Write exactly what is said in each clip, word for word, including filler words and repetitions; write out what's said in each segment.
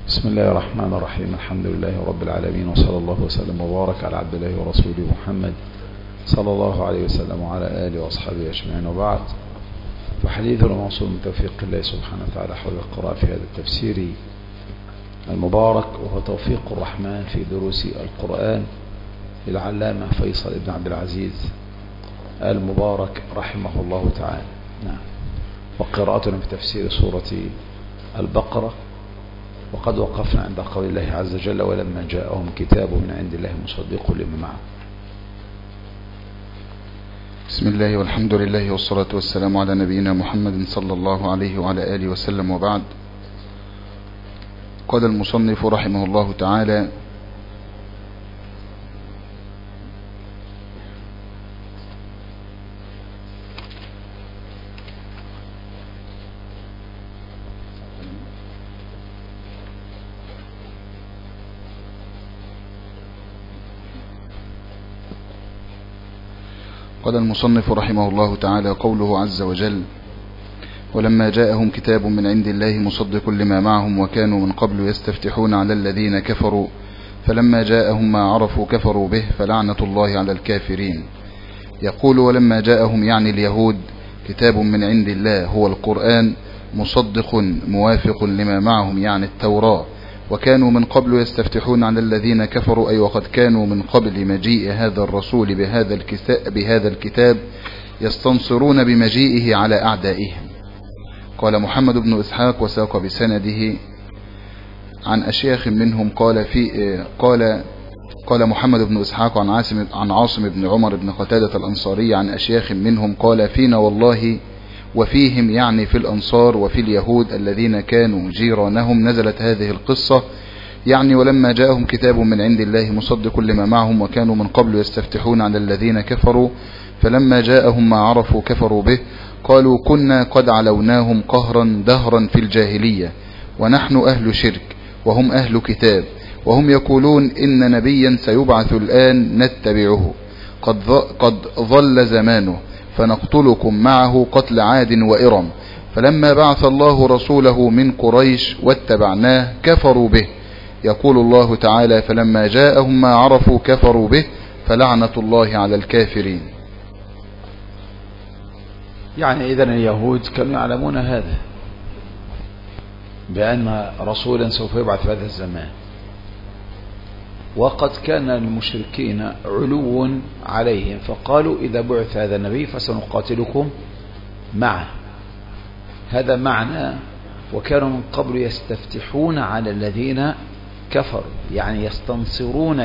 بسم الله الرحمن الرحيم. الحمد لله رب العالمين، وصلى الله وسلم وبارك على عبد الله ورسوله محمد صلى الله عليه وسلم وعلى آله وأصحابه أجمعين، وبعد. فحديثنا موصول من توفيق الله سبحانه وتعالى حول القراءة في هذا التفسير المبارك، وهو توفيق الرحمن في دروس القرآن للعلامة فيصل بن عبد العزيز المبارك رحمه الله تعالى. نعم. وقراءتنا في تفسير سورة البقرة، وقد وقفنا عند قول الله عز وجل: ولما جاءهم كتاب من عند الله مصدق لما معه. بسم الله والحمد لله والصلاة والسلام على نبينا محمد صلى الله عليه وعلى آله وسلم، وبعد. قال المصنف رحمه الله تعالى: قال المصنف رحمه الله تعالى: قوله عز وجل: ولما جاءهم كتاب من عند الله مصدق لما معهم وكانوا من قبل يستفتحون على الذين كفروا فلما جاءهم ما عرفوا كفروا به فلعنة الله على الكافرين. يقول: ولما جاءهم يعني اليهود كتاب من عند الله هو القرآن مصدق موافق لما معهم يعني التوراة، وكانوا من قبل يستفتحون على الذين كفروا، أي وقد كانوا من قبل مجيء هذا الرسول بهذا الكتاب, بهذا الكتاب يستنصرون بمجيئه على أعدائهم. قال محمد بن إسحاق وساق بسنده عن أشياخ منهم قال في قال قال محمد بن إسحاق عن عاصم عن عاصم بن عمر بن قتادة الأنصاري عن أشياخ منهم قال: فينا والله وفيهم يعني في الأنصار وفي اليهود الذين كانوا جيرانهم نزلت هذه القصة، يعني ولما جاءهم كتاب من عند الله مصدق لما معهم وكانوا من قبل يستفتحون على الذين كفروا فلما جاءهم ما عرفوا كفروا به قالوا: كنا قد علوناهم قهرا دهرا في الجاهلية ونحن أهل شرك وهم أهل كتاب، وهم يقولون إن نبيا سيبعث الآن نتبعه قد قد ظل زمانه فنقتلكم معه قتل عاد وإرم، فلما بعث الله رسوله من قريش واتبعناه كفروا به. يقول الله تعالى: فلما جاءهم ما عرفوا كفروا به فلعنة الله على الكافرين. يعني إذن اليهود كانوا يعلمون هذا، بأن رسولا سوف يبعث في هذا الزمان، وقد كان المشركين علو عليهم فقالوا: إذا بعث هذا النبي فسنقاتلكم معه. هذا معنى وكانوا من قبل يستفتحون على الذين كفروا، يعني يستنصرون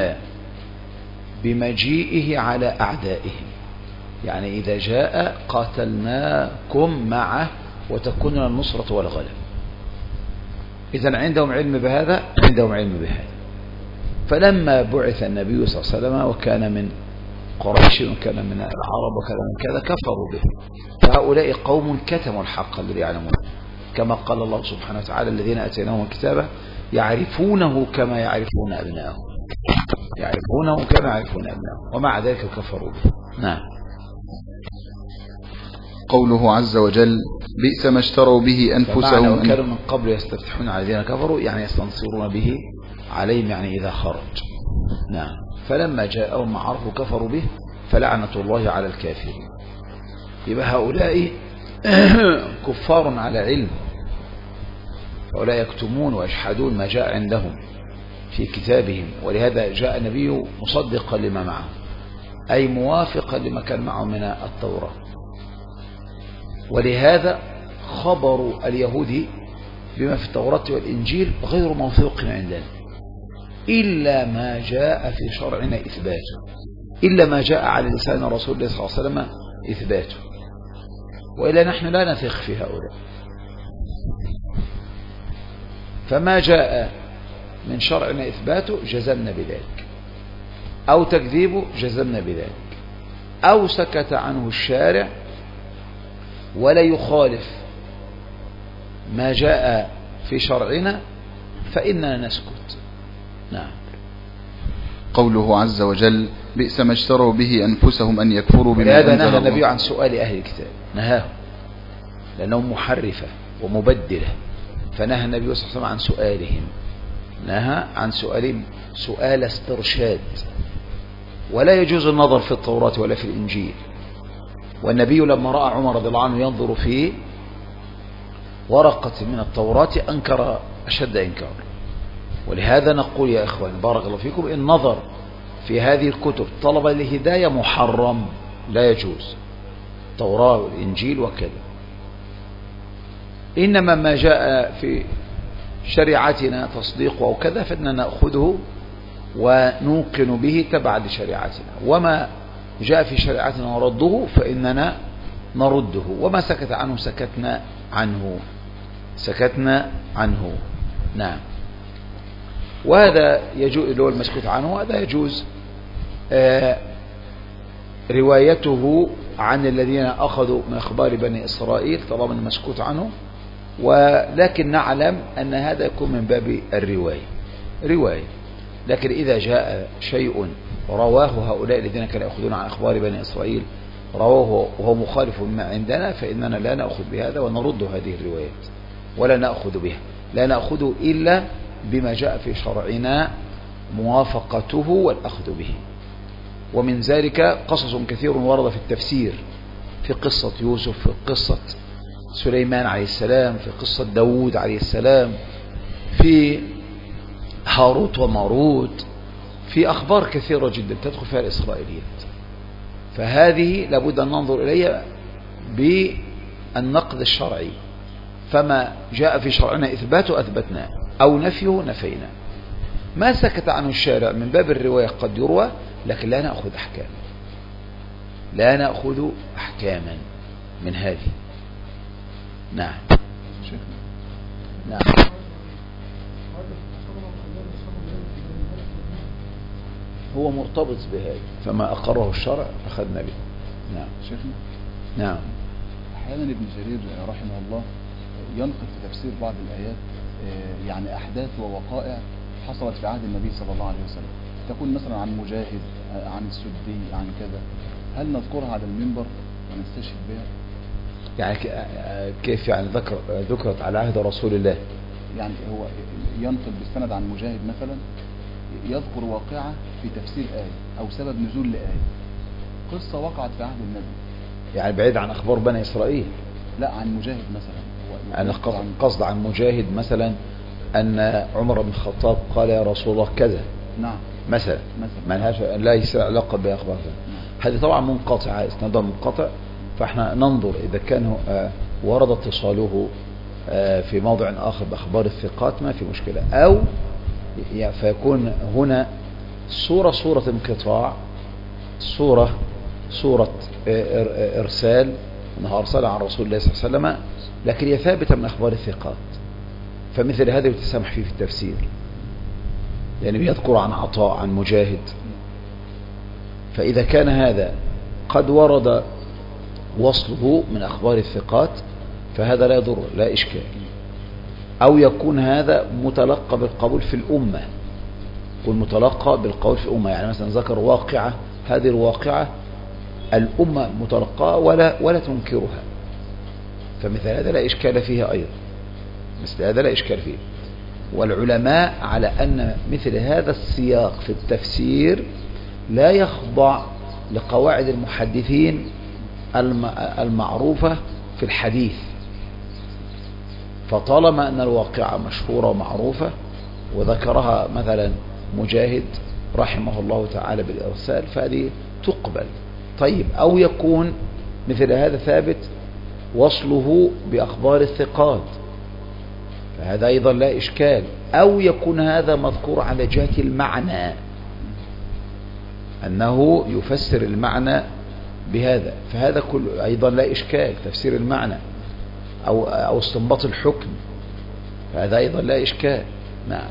بمجيئه على أعدائهم، يعني إذا جاء قاتلناكم معه وتكون لنا النصرة والغلب. إذن عندهم علم بهذا، عندهم علم بهذا. فلما بعث النبي صلى الله عليه وسلم وكان من قريش وكان من العرب وكان من كذا كفروا به، فهؤلاء قوم كتموا الحق الذي يعلمون، كما قال الله سبحانه وتعالى: الذين أتيناهم الكتاب يعرفونه كما يعرفون أبناءهم، يعرفونه كما يعرفون أبناءهم، ومع ذلك كفروا به. نعم. قوله عز وجل: بئس ما اشتروا به أنفسهم. كانوا من قبل يستفتحون على الذين كفروا، يعني يستنصرون به عليهم، يعني إذا خرج. نعم. فلما جاءهم ما عرفوا كفروا به فلعنة الله على الكافرين. يبقى هؤلاء كفار على علم، هؤلاء يكتمون ويجحدون ما جاء عندهم في كتابهم، ولهذا جاء النبي مصدقا لما معه، أي موافقا لما كان معه من التوراة. ولهذا خبر اليهود بما في التوراة والإنجيل غير موثوق عندنا، إلا ما جاء في شرعنا إثباته، إلا ما جاء على لسان رسول الله صلى الله عليه وسلم إثباته، وإلا نحن لا نثق في هؤلاء. فما جاء من شرعنا إثباته جزمنا بذلك، أو تكذيبه جزمنا بذلك، أو سكت عنه الشارع ولا يخالف ما جاء في شرعنا فإننا نسكت. نعم. قوله عز وجل: بئس ما اشتروا به أنفسهم أن يكفروا بما أنزل الله. هذا نهى النبي عن سؤال أهل الكتاب، نهاهم لأنهم محرفة ومبدلة، فنهى النبي صلى الله عليه وسلم عن سؤالهم نهى عن سؤال سؤال استرشاد، ولا يجوز النظر في التوراة ولا في الإنجيل. والنبي لما رأى عمر رضي الله عنه ينظر في ورقة من التوراة أنكر أشد إنكار. ولهذا نقول يا إخوان بارك الله فيكم، النظر في هذه الكتب طلب الهداية محرم، لا يجوز، التوراة والإنجيل وكذا. إنما ما جاء في شريعتنا تصديق أو كذا فإننا نأخذه ونوقن به تبعا لشريعتنا، وما جاء في شريعتنا ورده فإننا نرده، وما سكت عنه سكتنا عنه سكتنا عنه. نعم. وهذا يجوز، اللي هو المسكوت عنه هذا يجوز آه روايته عن الذين أخذوا من أخبار بني إسرائيل طالما المسكوت عنه، ولكن نعلم أن هذا يكون من باب الرواية رواية. لكن إذا جاء شيء رواه هؤلاء الذين كانوا يأخذون عن أخبار بني إسرائيل رواه وهو مخالف ما عندنا، فإننا لا نأخذ بهذا ونرد هذه الروايات ولا نأخذ بها، لا نأخذ إلا بما جاء في شرعنا موافقته والأخذ به. ومن ذلك قصص كثير ورد في التفسير، في قصة يوسف، في قصة سليمان عليه السلام، في قصة داود عليه السلام، في هاروت وماروت، في أخبار كثيرة جدا تدخل فيها الإسرائيليات. فهذه لابد أن ننظر إليها بالنقد الشرعي، فما جاء في شرعنا إثباته أثبتناه أو نفيه نفينا. ما سكت عنه الشارع من باب الرواية قد يروى، لكن لا نأخذ أحكاما، لا نأخذ أحكاما من هذه. نعم نعم. هو مرتبط بهذا، فما أقره الشرع أخذنا به. نعم شيخنا. نعم. أحيانا ابن جرير رحمه الله ينقل في تفسير بعض الآيات يعني أحداث ووقائع حصلت في عهد النبي صلى الله عليه وسلم، تكون مثلا عن مجاهد، عن السدي، عن كذا، هل نذكرها على المنبر ونستشهد بها؟ يعني كيف يعني ذكر ذكرت على عهد رسول الله؟ يعني هو ينقل بالسند عن مجاهد مثلا، يذكر واقعة في تفسير آية أو سبب نزول لآية، قصة وقعت في عهد النبي، يعني بعيد عن أخبار بني إسرائيل. لا، عن مجاهد مثلا. أنا قصد عن مجاهد مثلا أن عمر بن الخطاب قال يا رسول الله كذا. نعم. مثلا ما لهاش لا علاقة بأخبار. هذه طبعا منقطعة، اسنادها منقطع، فاحنا ننظر إذا كان ورد اتصاله في موضع آخر بأخبار الثقات ما في مشكلة، أو فيكون هنا صورة صورة انقطاع، صورة صورة إرسال، أنها أرسل عن رسول الله صلى الله عليه وسلم، لكن هي ثابتة من أخبار الثقات، فمثل هذا يتسامح فيه في التفسير. يعني بيذكر عن عطاء عن مجاهد، فإذا كان هذا قد ورد وصله من أخبار الثقات فهذا لا يضر، لا إشكال. أو يكون هذا متلقى بالقبول في الأمة، يكون متلقى بالقول في الأمة، يعني مثلا ذكر واقعة، هذه الواقعة الأمة متلقاة ولا ولا تنكرها، فمثل هذا لا إشكال فيها أيضا، مثل هذا لا إشكال فيه. والعلماء على أن مثل هذا السياق في التفسير لا يخضع لقواعد المحدثين المعروفة في الحديث، فطالما أن الواقعة مشهورة ومعروفة وذكرها مثلا مجاهد رحمه الله تعالى بالإرسال فهذه تقبل. طيب، أو يكون مثل هذا ثابت وصله بأخبار الثقات فهذا أيضا لا إشكال. أو يكون هذا مذكور على جهة المعنى، أنه يفسر المعنى بهذا، فهذا كل أيضا لا إشكال، تفسير المعنى أو أو استنباط الحكم، فهذا أيضا لا إشكال. نعم.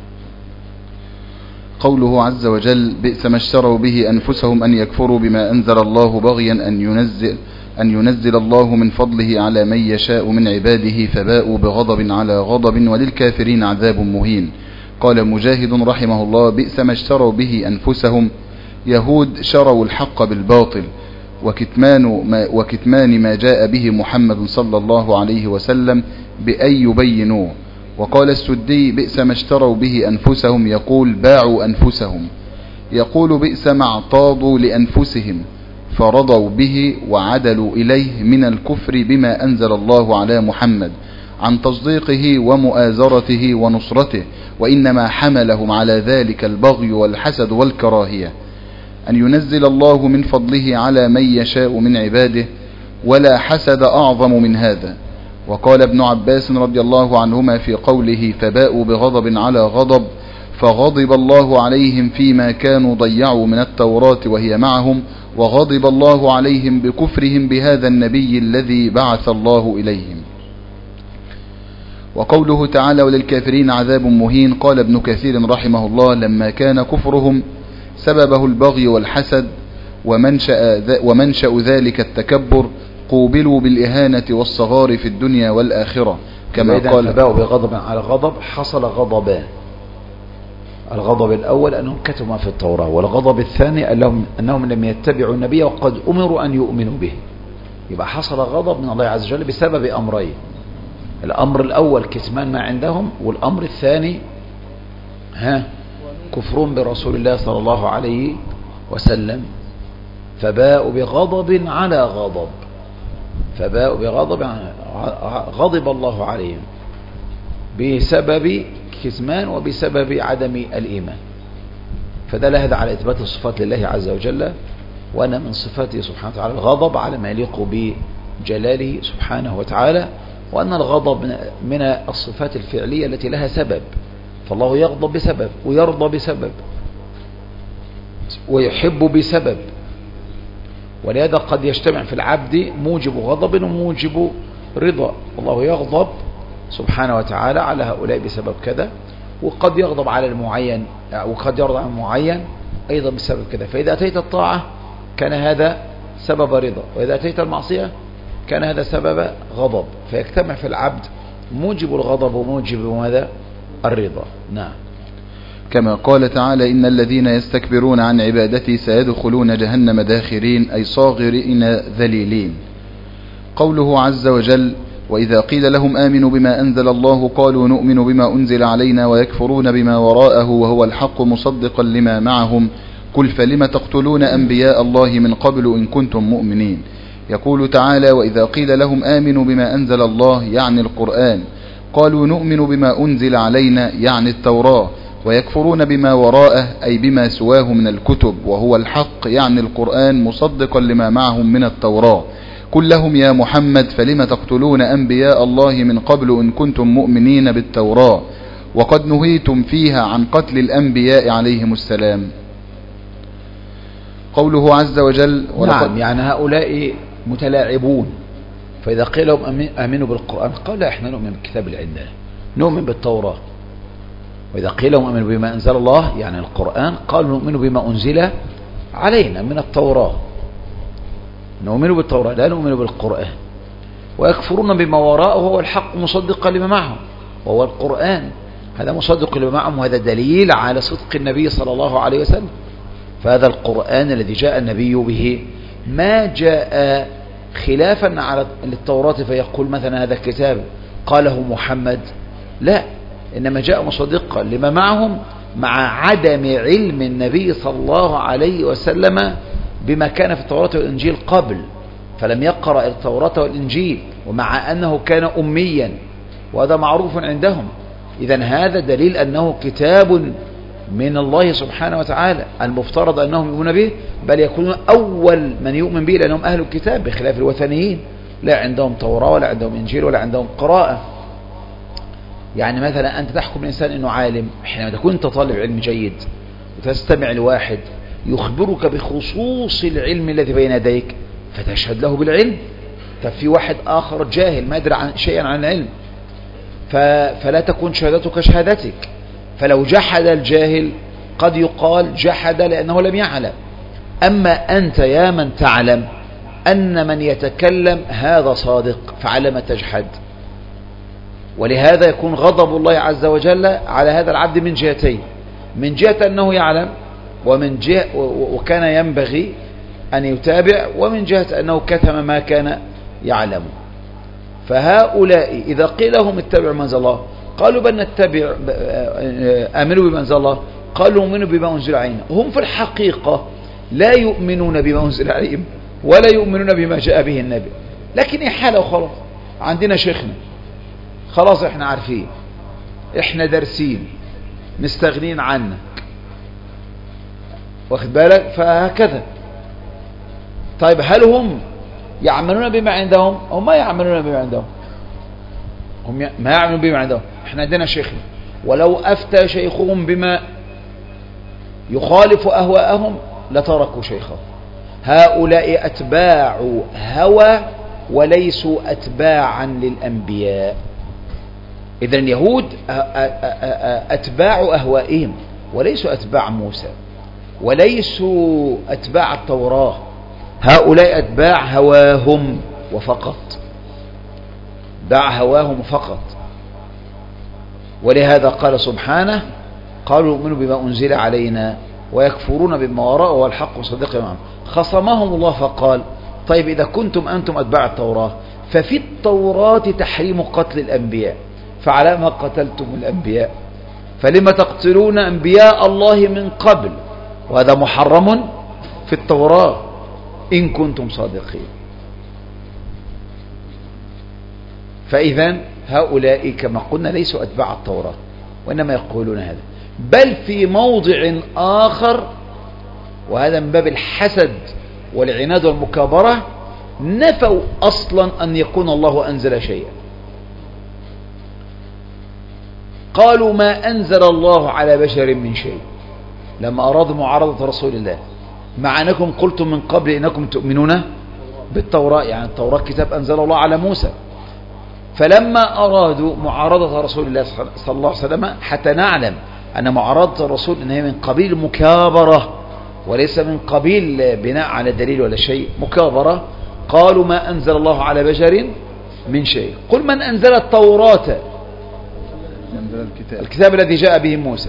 قوله عز وجل: بئس ما اشتروا به أنفسهم أن يكفروا بما أنزل الله بغيا أن ينزل أن ينزل الله من فضله على من يشاء من عباده فباءوا بغضب على غضب وللكافرين عذاب مهين. قال مجاهد رحمه الله: بئس ما اشتروا به أنفسهم، يهود شروا الحق بالباطل وكتمان ما, وكتمان ما جاء به محمد صلى الله عليه وسلم بأن يبينوه، وقال السدي بئس ما اشتروا به أنفسهم، يقول باعوا أنفسهم. يقول بئس ما اعتاضوا لأنفسهم فرضوا به وعدلوا إليه من الكفر بما أنزل الله على محمد عن تصديقه ومؤازرته ونصرته، وإنما حملهم على ذلك البغي والحسد والكراهية أن ينزل الله من فضله على من يشاء من عباده، ولا حسد أعظم من هذا. وقال ابن عباس رضي الله عنهما في قوله فباءوا بغضب على غضب فغضب الله عليهم فيما كانوا ضيعوا من التوراة وهي معهم، وغضب الله عليهم بكفرهم بهذا النبي الذي بعث الله إليهم. وقوله تعالى وللكافرين عذاب مهين، قال ابن كثير رحمه الله لما كان كفرهم سببه البغي والحسد ومنشأ, ومنشأ ذلك التكبر، قوبلوا بالإهانة والصغار في الدنيا والآخرة، كما قال فباءوا بغضب على غضب. حصل غضبان، الغضب الأول أنهم كتموا في التوراة، والغضب الثاني أنهم لم يتبعوا النبي وقد أمروا أن يؤمنوا به. يبقى حصل غضب من الله عز وجل بسبب أمرين، الأمر الأول كتمان ما عندهم، والأمر الثاني ها كفرون برسول الله صلى الله عليه وسلم. فباءوا بغضب على غضب، فباءوا بغضب، غضب الله عليهم بسبب كتمان وبسبب عدم الإيمان. فدل هذا على إثبات الصفات لله عز وجل، وأن من صفاته سبحانه وتعالى الغضب على ما يليق بجلاله سبحانه وتعالى، وأن الغضب من الصفات الفعلية التي لها سبب، فالله يغضب بسبب ويرضى بسبب ويحب بسبب، ولهذا قد يجتمع في العبد موجب غضب وموجب رضا. الله يغضب سبحانه وتعالى على هؤلاء بسبب كذا، وقد يغضب على المعين وقد يرضى عن المعين أيضا بسبب كذا. فإذا أتيت الطاعة كان هذا سبب رضا، وإذا أتيت المعصية كان هذا سبب غضب، فيجتمع في العبد موجب الغضب وموجب ماذا؟ الرضا. نعم. كما قال تعالى إن الذين يستكبرون عن عبادتي سيدخلون جهنم داخرين، أي صاغرين ذليلين. قوله عز وجل وإذا قيل لهم آمنوا بما أنزل الله قالوا نؤمن بما أنزل علينا ويكفرون بما وراءه وهو الحق مصدقا لما معهم، قل فلم تقتلون أنبياء الله من قبل إن كنتم مؤمنين. يقول تعالى وإذا قيل لهم آمنوا بما أنزل الله يعني القرآن قالوا نؤمن بما أنزل علينا يعني التوراة، ويكفرون بما وراءه أي بما سواه من الكتب وهو الحق يعني القرآن مصدقا لما معهم من التوراة. قل لهم يا محمد فلم تقتلون أنبياء الله من قبل إن كنتم مؤمنين بالتوراة وقد نهيتم فيها عن قتل الأنبياء عليهم السلام. قوله عز وجل نعم، يعني هؤلاء متلاعبون، فإذا قيل لهم آمنوا بالقرآن قال احنا نؤمن بالكتاب اللي عندنا، نؤمن بالتوراة. وإذا قيل لهم آمنوا بما أنزل الله يعني القرآن قالوا نؤمن بما أنزل علينا من التوراة، نؤمن بالتوراة لا نؤمن بالقرآن. ويكفرون بما وراءه وهو الحق مصدقا لما معهم، وهو القرآن هذا مصدق لما معهم، وهذا دليل على صدق النبي صلى الله عليه وسلم. فهذا القرآن الذي جاء النبي به ما جاء خلافا على التوراة فيقول مثلا هذا الكتاب قاله محمد، لا، إنما جاء مصدقا لما معهم مع عدم علم النبي صلى الله عليه وسلم بما كان في التوراة والإنجيل قبل، فلم يقرأ التوراة والإنجيل، ومع أنه كان أميا وهذا معروف عندهم. إذن هذا دليل أنه كتاب من الله سبحانه وتعالى المفترض أنهم يؤمنون به، بل يكونون أول من يؤمن به لأنهم أهل الكتاب، بخلاف الوثنيين لا عندهم توراة ولا عندهم إنجيل ولا عندهم قراءة. يعني مثلا أنت تحكم الإنسان أنه عالم حينما تكون أنت طالب علم جيد وتستمع لواحد يخبرك بخصوص العلم الذي بين يديك فتشهد له بالعلم. طب في واحد آخر جاهل ما يدري عن شيئا عن العلم فلا تكون شهادتك شهادتك. فلو جحد الجاهل قد يقال جحد لأنه لم يعلم. أما أنت يا من تعلم أن من يتكلم هذا صادق فعلى ما تجحد. ولهذا يكون غضب الله عز وجل على هذا العبد من جهتين، من جهة أنه يعلم ومن جهة وكان ينبغي أن يتابع، ومن جهة أنه كتم ما كان يعلم. فهؤلاء إذا قيل لهم اتبعوا ما أنزل الله قالوا بل نتبع آمنوا بما أنزل الله، قالوا يؤمنوا بما أنزل علينا. هم في الحقيقة لا يؤمنون بما أنزل عليهم ولا يؤمنون بما جاء به النبي، لكن إحالة وخلاص. عندنا شيخنا خلاص، احنا عارفين، احنا دارسين، مستغنين عنك، واخد بالك؟ فهكذا. طيب هل هم يعملون بما عندهم؟ هم ما يعملون بما عندهم، هم ما يعملون بما عندهم. احنا عندنا شيخنا، ولو أفتى شيخهم بما يخالف أهواءهم لتركوا شيخهم. هؤلاء أتباع هوى وليسوا أتباعا للأنبياء. إذن اليهود أتباع أهوائهم وليسوا أتباع موسى وليسوا أتباع التوراة. هؤلاء أتباع هواهم وفقط، دع هواهم فقط. ولهذا قال سبحانه قالوا يؤمنوا بما أنزل علينا ويكفرون بما وراءه والحق صدق معهم. خصمهم الله فقال طيب إذا كنتم أنتم أتباع التوراة ففي التوراة تحريم قتل الأنبياء، فعلى ما قتلتم الأنبياء؟ فلما تقتلون أنبياء الله من قبل وهذا محرم في التوراة إن كنتم صادقين. فإذا هؤلاء كما قلنا ليسوا أتباع التوراة وإنما يقولون هذا. بل في موضع آخر، وهذا من باب الحسد والعناد والمكابرة، نفوا أصلا أن يكون الله أنزل شيئا. قالوا ما أنزل الله على بشر من شيء لما أرادوا معارضة رسول الله، مع أنكم قلتم من قبل إنكم تؤمنون بالتوراة، يعني التوراة كتاب أنزل الله على موسى. فلما أرادوا معارضة رسول الله صلى الله عليه وسلم، حتى نعلم أن معارضة الرسول إنها من قبيل المكابرة وليس من قبيل بناء على دليل ولا شيء، مكابرة، قالوا ما أنزل الله على بشر من شيء. قل من أنزل التوراة، الكتاب, الكتاب الذي جاء به موسى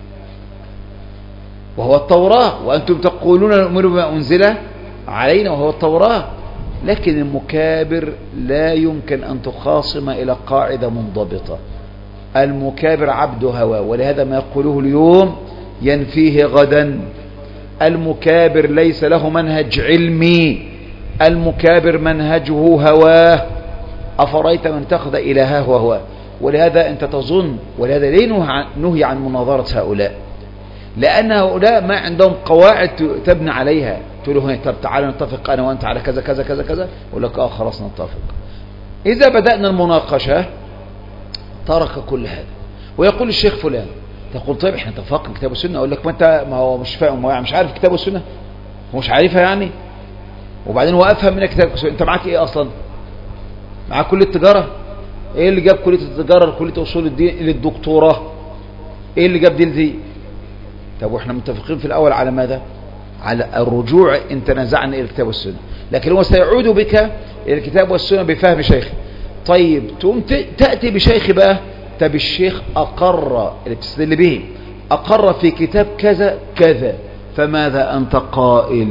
وهو التوراة، وأنتم تقولون نؤمن بما أنزل علينا وهو التوراة. لكن المكابر لا يمكن أن تخاصم إلى قاعدة منضبطة. المكابر عبد هوى، ولهذا ما يقوله اليوم ينفيه غدا. المكابر ليس له منهج علمي، المكابر منهجه هواه. أفرأيت من اتخذ إلهه هواه. ولهذا أنت تظن، ولهذا ليه نهي عن مناظرة هؤلاء؟ لأن هؤلاء ما عندهم قواعد تبني عليها. تقول له طب تعالى نتفق أنا وأنت على كذا كذا كذا كذا، يقول لك آه خلاص نتفق. إذا بدأنا المناقشة ترك كل هذا ويقول الشيخ فلان، تقول طيب احنا اتفقنا كتاب والسنة، أقول لك ما أنت ما هو مش فاهم، ما مش عارف كتاب والسنة، هو مش عارفها يعني. وبعدين هو أفهم من كتاب والسنة. أنت معاك إيه أصلا؟ معاك كلية التجارة؟ إيه اللي جاب كلية التجارة لكلية أصول الدين للدكتوراه؟ إيه اللي جاب دي لدي؟ طب واحنا متفقين في الأول على ماذا؟ على الرجوع إن تنازعنا إلى الكتاب والسنة. لكن هو سيعود بك إلى الكتاب والسنة بفهم شيخ. طيب تقوم تأتي بشيخ بقى، طب الشيخ أقر اللي بتستدل به أقر في كتاب كذا كذا، فماذا أنت قائل؟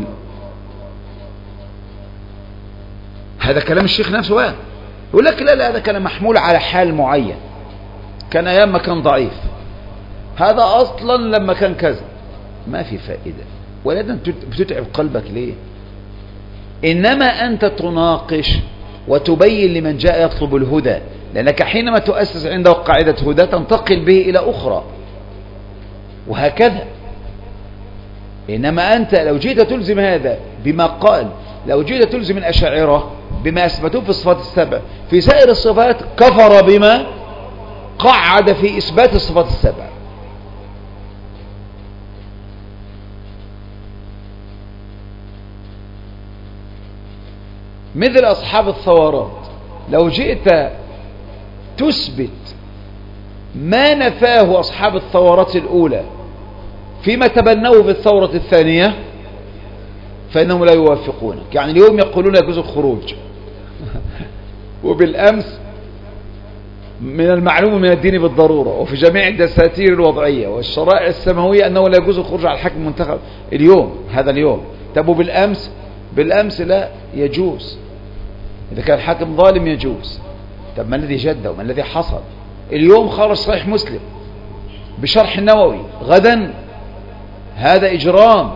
هذا كلام الشيخ نفسه بقى. يقول لك لا لا هذا كان محمول على حال معين، كان أيام ما كان ضعيف، هذا أصلا لما كان كذا. ما في فائدة، ولكن بتتعب قلبك ليه؟ إنما أنت تناقش وتبين لمن جاء يطلب الهدى، لأنك حينما تؤسس عنده قاعدة هدى تنتقل به إلى أخرى وهكذا. إنما أنت لو جيت تلزم هذا بما قال، لو جيت تلزم الأشاعرة بما أثبتوه في الصفات السبع، في سائر الصفات كفر بما قعد في إثبات الصفات السبع. مثل أصحاب الثورات، لو جئت تثبت ما نفاه أصحاب الثورات الأولى فيما تبنوه في الثورة الثانية فإنهم لا يوافقونك. يعني اليوم يقولون يجوز الخروج وبالأمس من المعلوم من الدين بالضرورة وفي جميع الدساتير الوضعية والشرائع السماوية أنه لا يجوز الخروج على الحاكم المنتخب اليوم، هذا اليوم. طب وبالأمس؟ بالأمس لا يجوز، إذا كان الحاكم ظالم يجوز. طب ما الذي جد وما الذي حصل؟ اليوم خلص صحيح مسلم بشرح النووي، غدا هذا إجرام.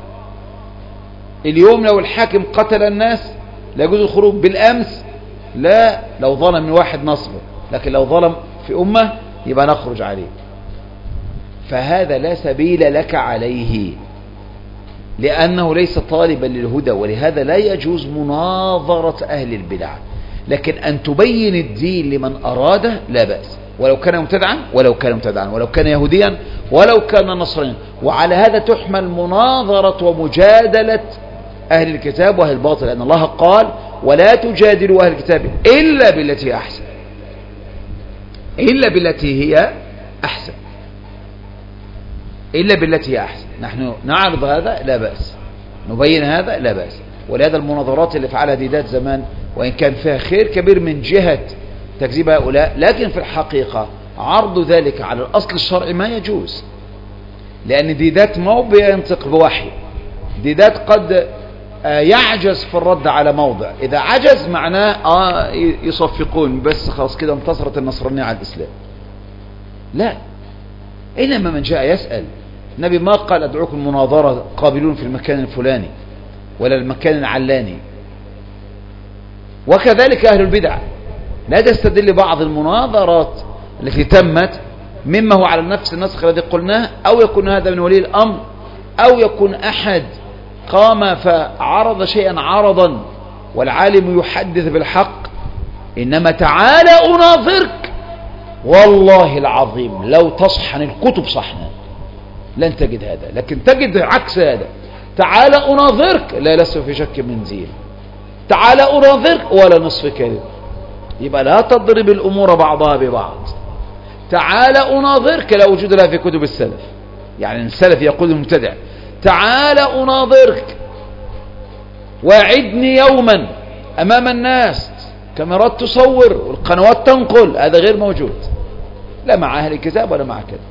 اليوم لو الحاكم قتل الناس لا يجوز الخروج، بالأمس لا، لو ظلم من واحد نصبه، لكن لو ظلم في أمة يبقى نخرج عليه. فهذا لا سبيل لك عليه لأنه ليس طالبا للهدى، ولهذا لا يجوز مناظرة أهل البدع. لكن أن تبين الدين لمن أراده لا بأس، ولو كان مبتدعا ولو كان مبتدعا ولو كان يهوديا ولو كان نصرانيا. وعلى هذا تحمل مناظرة ومجادلة أهل الكتاب وأهل الباطل، لأن الله قال ولا تجادلوا أهل الكتاب إلا بالتي هي أحسن، إلا بالتي هي أحسن، إلا بالتي هي أحسن. نحن نعرض هذا لا بأس، نبين هذا لا بأس. ولهذا المناظرات اللي فعلها ديدات زمان وإن كان فيها خير كبير من جهة تكذيب هؤلاء، لكن في الحقيقة عرض ذلك على الأصل الشرعي ما يجوز، لأن ديدات ما هو بينطق بوحي، ديدات قد يعجز في الرد على موضع، إذا عجز معناه آه يصفقون بس خلاص كده انتصرت النصرانية على الإسلام. لا، إنما من جاء يسأل. النبي ما قال أدعوكم مناظرة قابلون في المكان الفلاني ولا المكان العلاني. وكذلك أهل البدع لا تستدل بعض المناظرات التي تمت مما هو على نفس النسخ الذي قلناه، أو يكون هذا من ولي الأمر، أو يكون أحد قام فعرض شيئا عرضا والعالم يحدث بالحق. إنما تعالى أناظرك، والله العظيم لو تصحن الكتب صحنا لن تجد هذا، لكن تجد عكس هذا. تعالى أناظرك، لا لست في شك من زين، تعالى أناظرك ولا نصف كلمة. يبقى لا تضرب الأمور بعضها ببعض. تعالى أناظرك لا وجود لها في كتب السلف، يعني السلف يقول المبتدع تعالى أناظرك وعدني يوما أمام الناس، كاميرات تصور والقنوات تنقل، هذا غير موجود لا مع أهل الكتاب ولا مع كذا.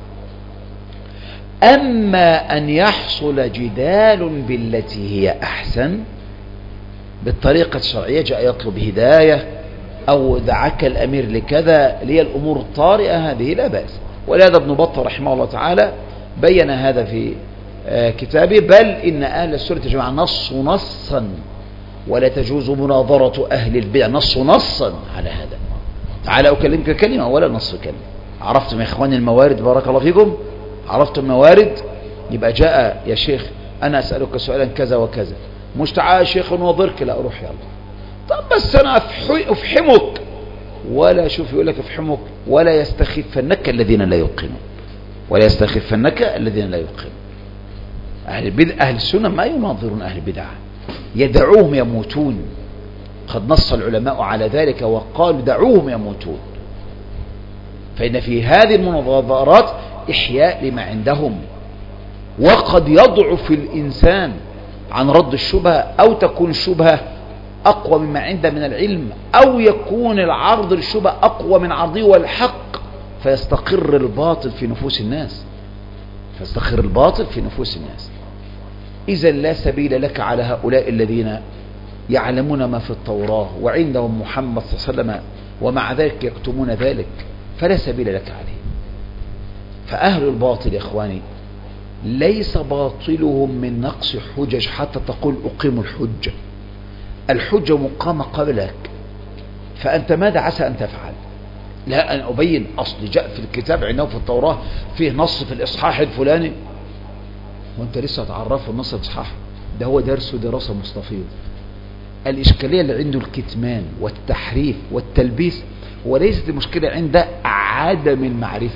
أما أن يحصل جدال بالتي هي أحسن بالطريقة الشرعية، جاء يطلب هداية أو دعك الأمير لكذا، لي الأمور الطارئة هذه لا بأس. ولهذا ابن بطة رحمه الله تعالى بين هذا في كتابه، بل إن أهل السنة يا جماعة نص نصا ولا تجوز مناظرة أهل البدع، نص نصا على هذا. تعالى أكلمك كلمة ولا نص كلمة. عرفتم يا إخواني الموارد؟ بارك الله فيكم. عرفتم الموارد؟ يبقى جاء يا شيخ أنا أسألك سؤالا كذا وكذا، مش تعالى يا شيخ نوظرك، لا أروح يلا طب بس أنا أفحمك، ولا شوف يقول لك أفحمك ولا يستخفنك الذين لا يوقنون، ولا يستخفنك الذين لا يوقنون. أهل البدع أهل السنة ما يناظرون أهل البدع، يدعوهم يموتون. قد نص العلماء على ذلك وقالوا دعوهم يموتون، فإن في هذه المناظرات إحياء لما عندهم. وقد يضعف الإنسان عن رد الشبهة، أو تكون الشبهة أقوى مما عنده من العلم، أو يكون العرض للشبهة أقوى من عرضه والحق، فيستقر الباطل في نفوس الناس، فيستقر الباطل في نفوس الناس. إذا لا سبيل لك على هؤلاء الذين يعلمون ما في التوراة وعندهم محمد صلى الله عليه وسلم ومع ذلك يكتمون ذلك، فلا سبيل لك عليه. فأهل الباطل يا إخواني ليس باطلهم من نقص حجج حتى تقول أقيموا الحجة، الحجة مقامة قبلك، فأنت ماذا عسى أن تفعل؟ لا أن أبين أصل جاء في الكتاب عنده في التوراة فيه نص في الإصحاح الفلاني، وأنت لسه تعرفه النص في الإصحاح ده، هو درس دراسة مستفيض. الإشكالية اللي عنده الكتمان والتحريف والتلبيس، وليست المشكلة عند عدم المعرفة.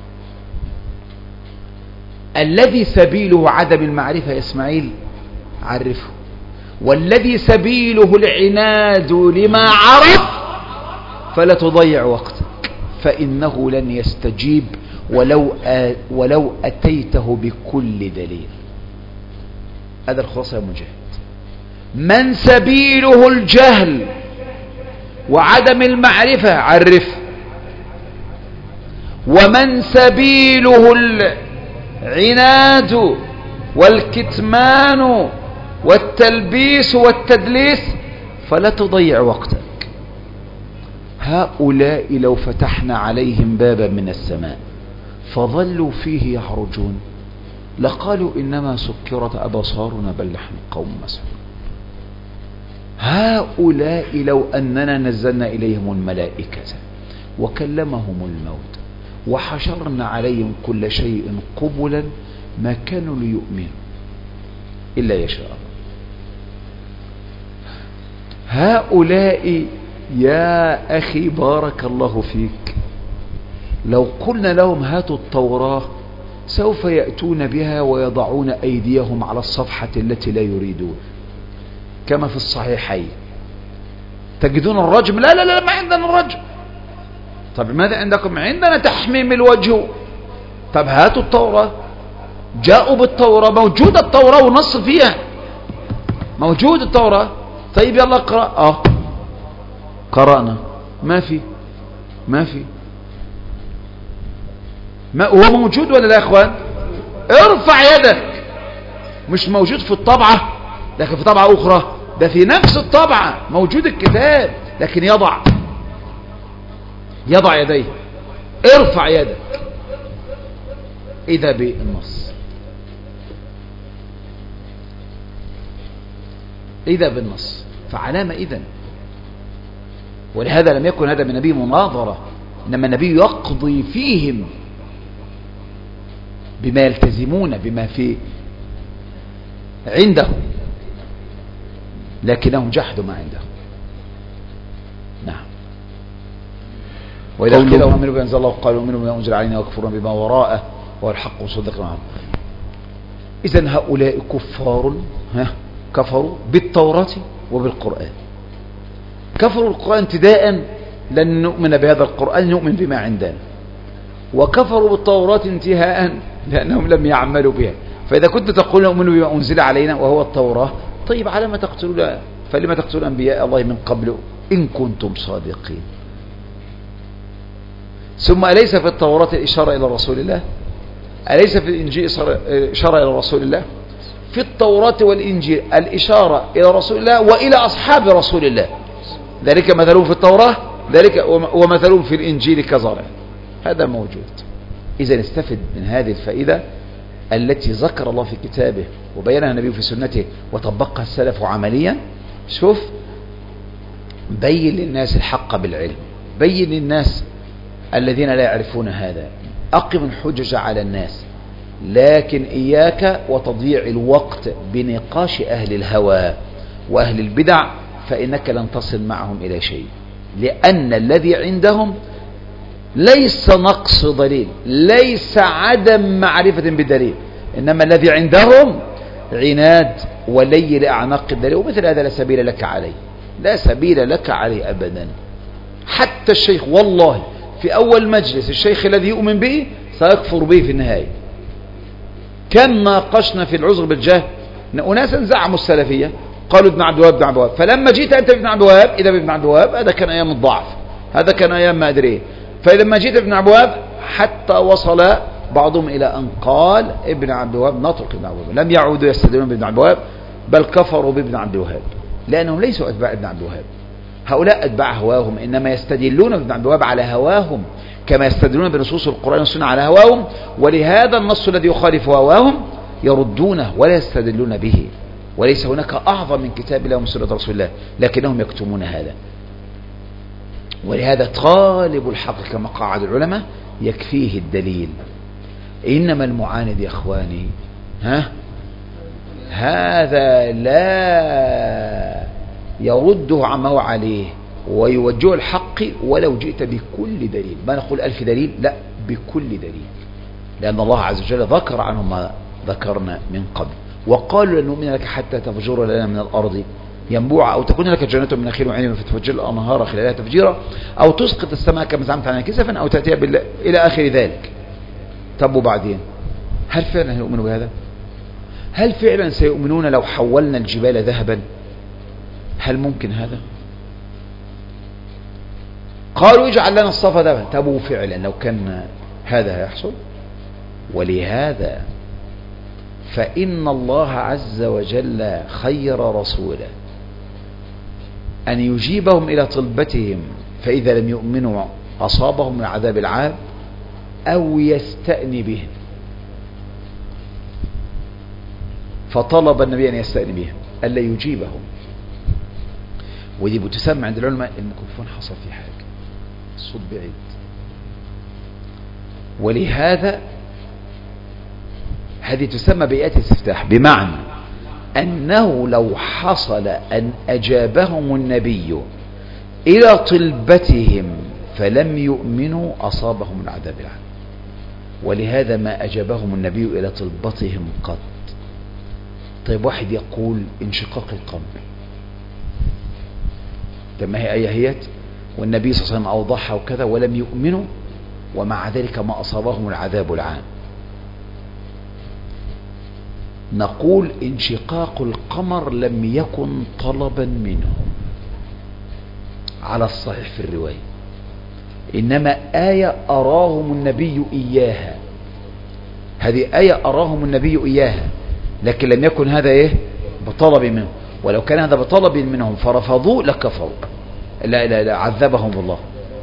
الذي سبيله عدم المعرفة يا إسماعيل عرفه، والذي سبيله العناد لما عرف فلا تضيع وقتك، فإنه لن يستجيب ولو ولو أتيته بكل دليل. هذا الخلاصة يا مجاهد. من سبيله الجهل وعدم المعرفة عرف، ومن سبيله العناد والكتمان والتلبيس والتدليس فلا تضيع وقتك. هؤلاء لو فتحنا عليهم بابا من السماء فظلوا فيه يعرجون لقالوا إنما سكرت أبصارنا بل نحن قوم مسحورون. هؤلاء لو أننا نزلنا إليهم الملائكة وكلمهم الموت وحشرنا عليهم كل شيء قبلا ما كانوا ليؤمنوا إلا يشاء الله. هؤلاء يا أخي بارك الله فيك لو قلنا لهم هاتوا التوراة سوف يأتون بها ويضعون أيديهم على الصفحة التي لا يريدون، كما في الصحيحين تجدون الرجم. لا لا لا ما عندنا الرجم. طب ماذا عندكم؟ عندنا تحميم الوجه. طب هاتوا التوراة. جاءوا بالتوراة، موجودة التوراة ونص فيها، موجود التوراة. طيب يلا اقرأ. اه قرأنا، ما في ما في ما هو موجود ولا لا يا اخوان؟ ارفع يدك. مش موجود في الطبعة لكن في طبعة اخرى، ده في نفس الطبعة موجود الكتاب لكن يضع يضع يديه. ارفع يدك. اذا بالنص، اذا بالنص فعلامة اذن. ولهذا لم يكن هذا من نبي مناظرة، انما النبي يقضي فيهم بما يلتزمون بما في عنده، لكنهم جحدوا ما عنده. نعم. وإذا قيل لهم آمنوا بما أنزل الله قالوا آمنوا بما أنزل علينا ويكفرون بما وراءه وهو الحق وصدق معهم. إذن هؤلاء كفار ها كفروا بالتوراة وبالقرآن. كفروا القرآن ابتداء لن نؤمن بهذا القرآن، نؤمن بما عندنا. وكفروا بالتوراة انتهاء لأنهم لم يعملوا بها. فإذا كنت تقول نؤمن بما أنزل علينا وهو التوراة، طيب على ما تقتلون فلما تقتلون أنبياء الله من قبل إن كنتم صادقين. ثم أليس في التوراة الإشارة إلى رسول الله؟ أليس في الإنجيل إشارة إلى رسول الله؟ في التوراة والإنجيل الإشارة إلى رسول الله وإلى أصحاب رسول الله. ذلك مثلهم في التوراة ذلك ومثلهم في الإنجيل كزرع. هذا موجود. إذا نستفد من هذه الفائدة التي ذكر الله في كتابه وبينها النبي في سنته وطبقها السلف عمليا. شوف، بين للناس الحق بالعلم، بين للناس الذين لا يعرفون هذا، أقم الحجج على الناس، لكن إياك وتضييع الوقت بنقاش أهل الهوى وأهل البدع، فإنك لن تصل معهم إلى شيء، لأن الذي عندهم ليس نقص دليل، ليس عدم معرفة بدليل، إنما الذي عندهم عناد ولي لأعناق الدليل. ومثل هذا لا سبيل لك عليه، لا سبيل لك عليه أبدا. حتى الشيخ والله في أول مجلس الشيخ الذي يؤمن به سيكفر به في النهاية. كم ناقشنا في العذر بالجهل أناسا زعموا السلفية، قالوا ابن عبد الوهاب ابن عبد الوهاب، فلما جيت أنت ابن عبد الوهاب إذا ابن عبد الوهاب هذا كان أيام الضعف، هذا كان أيام ما أدري. فلما جيت ابن عبد الوهاب حتى وصل بعضهم إلى أن قال ابن عبد الوهاب نترك ابن عبد الوهاب، لم يعودوا يستدلون بابن عبد الوهاب بل كفروا بابن عبد الوهاب، لأنهم ليسوا أتباع ابن عبد الوهاب. هؤلاء أتباع هواهم، إنما يستدلون بابن عبد الوهاب على هواهم كما يستدلون بنصوص القرآن والسنة على هواهم، ولهذا النص الذي يخالف هواهم يردونه ولا يستدلون به. وليس هناك أعظم من كتاب الله ومن سنة رسول الله، لكنهم يكتمون هذا. ولهذا طالب الحق كما قاعد العلماء يكفيه الدليل. إنما المعاند يا أخواني ها هذا لا يرده عما هو عليه ويوجه الحق ولو جئت بكل دليل. ما نقول ألف دليل، لا، بكل دليل، لأن الله عز وجل ذكر عنهم ما ذكرنا من قبل. وقالوا لن نؤمن لك حتى تفجر لنا من الأرض ينبوع أو تكون لك جنة من نخيل وعنب فتفجر الأنهار خلالها تفجيرا أو تسقط السماء كما زعمت علينا كسفا أو تأتي بالله إلى آخر ذلك. طب وبعدين هل فعلا يؤمنوا بهذا؟ هل فعلا سيؤمنون لو حولنا الجبال ذهبا؟ هل ممكن هذا؟ قالوا اجعل لنا الصفا ذهبا. طب فعلا لو كان هذا هيحصل؟ ولهذا فإن الله عز وجل خير رسولا أن يجيبهم إلى طلبتهم فإذا لم يؤمنوا أصابهم من عذاب العام أو يستأني بهم، فطلب النبي أن يستأني بهم ألا يجيبهم. ودي بتسمى عند العلماء الميكروفون حصل فيه حاجة، الصوت بعيد. ولهذا هذه تسمى بيئات الاستفتاح، بمعنى أنه لو حصل أن أجابهم النبي إلى طلبتهم فلم يؤمنوا أصابهم العذاب العام. ولهذا ما أجابهم النبي إلى طلبتهم قط. طيب واحد يقول انشقاق القمر، طب ما هي آية هيت والنبي صلى الله عليه وسلم أوضحها وكذا ولم يؤمنوا، ومع ذلك ما أصابهم العذاب العام. نقول انشقاق القمر لم يكن طلبا منهم على الصحيح في الرواية، إنما آية أراهم النبي إياها. هذه آية أراهم النبي إياها، لكن لم يكن هذا إيه بطلب منهم. ولو كان هذا بطلب منهم فرفضوا لكفروا، لا لا لا عذبهم الله.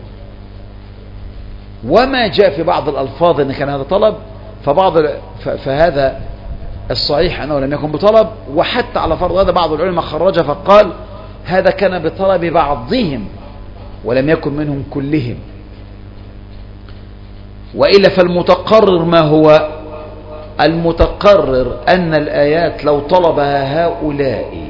وما جاء في بعض الألفاظ أن كان هذا طلب، فبعض فهذا الصحيح أنه لم يكن بطلب. وحتى على فرض هذا بعض العلماء خرج فقال هذا كان بطلب بعضهم ولم يكن منهم كلهم. وإلا فالمتقرر ما هو؟ المتقرر أن الآيات لو طلبها هؤلاء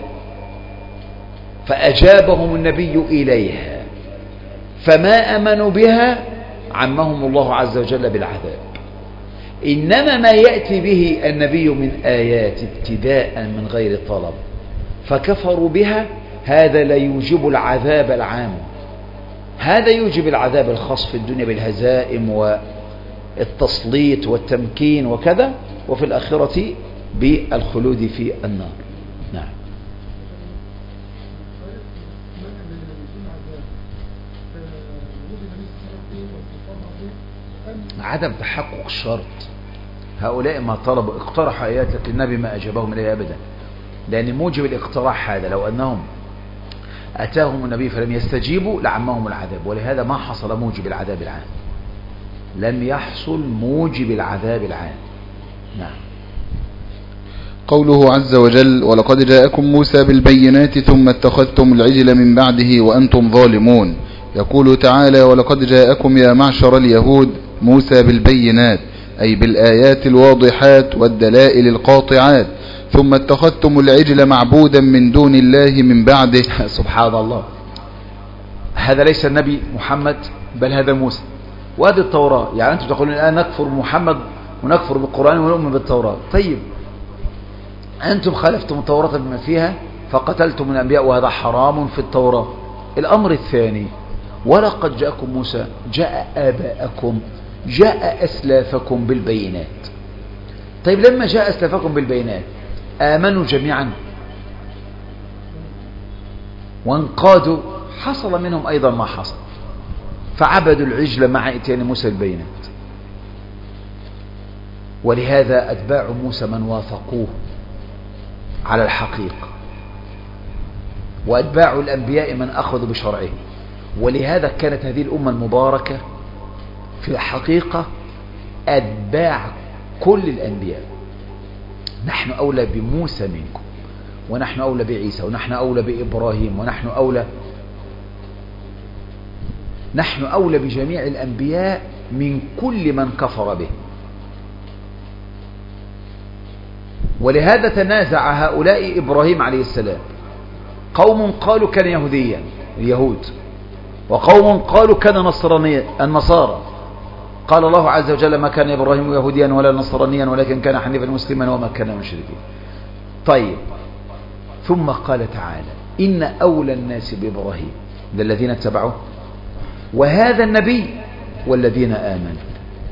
فأجابهم النبي إليها فما أمنوا بها عمهم الله عز وجل بالعذاب. إنما ما يأتي به النبي من آيات ابتداء من غير طلب فكفروا بها، هذا لا يوجب العذاب العام، هذا يوجب العذاب الخاص في الدنيا بالهزائم والتسليط والتمكين وكذا، وفي الآخرة بالخلود في النار. نعم. عدم تحقق الشرط. هؤلاء ما طلبوا اقترحوا آيات لكن النبي ما أجابهم إليها أبدا، لأن موجب الاقتراح هذا لو أنهم أتاهم النبي فلم يستجيبوا لعمهم العذاب. ولهذا ما حصل موجب العذاب العام، لم يحصل موجب العذاب العام. نعم. قوله عز وجل ولقد جاءكم موسى بالبينات ثم اتخذتم العجل من بعده وأنتم ظالمون. يقول تعالى ولقد جاءكم يا معشر اليهود موسى بالبينات، أي بالآيات الواضحات والدلائل القاطعات، ثم اتخذتم العجل معبودا من دون الله من بعده. سبحان الله، هذا ليس النبي محمد بل هذا موسى، وهذه التوراة. يعني أنتم تقولون الآن نكفر بمحمد ونكفر بالقرآن ونؤمن بالتوراة. طيب أنتم خالفتم التوراة بما فيها فقتلتم الأنبياء وهذا حرام في التوراة. الأمر الثاني ولقد جاءكم موسى، جاء آباءكم، جاء أسلافكم بالبينات. طيب لما جاء أسلافكم بالبينات آمنوا جميعا وانقادوا، حصل منهم أيضا ما حصل، فعبدوا العجل مع إتيان موسى البينات. ولهذا أتباع موسى من وافقوه على الحقيقة، وأتباع الأنبياء من أخذوا بشرعه. ولهذا كانت هذه الأمة المباركة في الحقيقة أتباع كل الأنبياء. نحن أولى بموسى منكم، ونحن أولى بعيسى، ونحن أولى بإبراهيم، ونحن أولى نحن أولى بجميع الأنبياء من كل من كفر به. ولهذا تنازع هؤلاء إبراهيم عليه السلام، قوم قالوا كان يهوديا اليهود، وقوم قالوا كان نصرانيا النصارى. قال الله عز وجل ما كان إبراهيم يهوديا ولا نصرانيا ولكن كان حنيفا مسلما وما كان مشركين. طيب ثم قال تعالى إن أولى الناس بإبراهيم الذين اتبعوه وهذا النبي والذين آمنوا.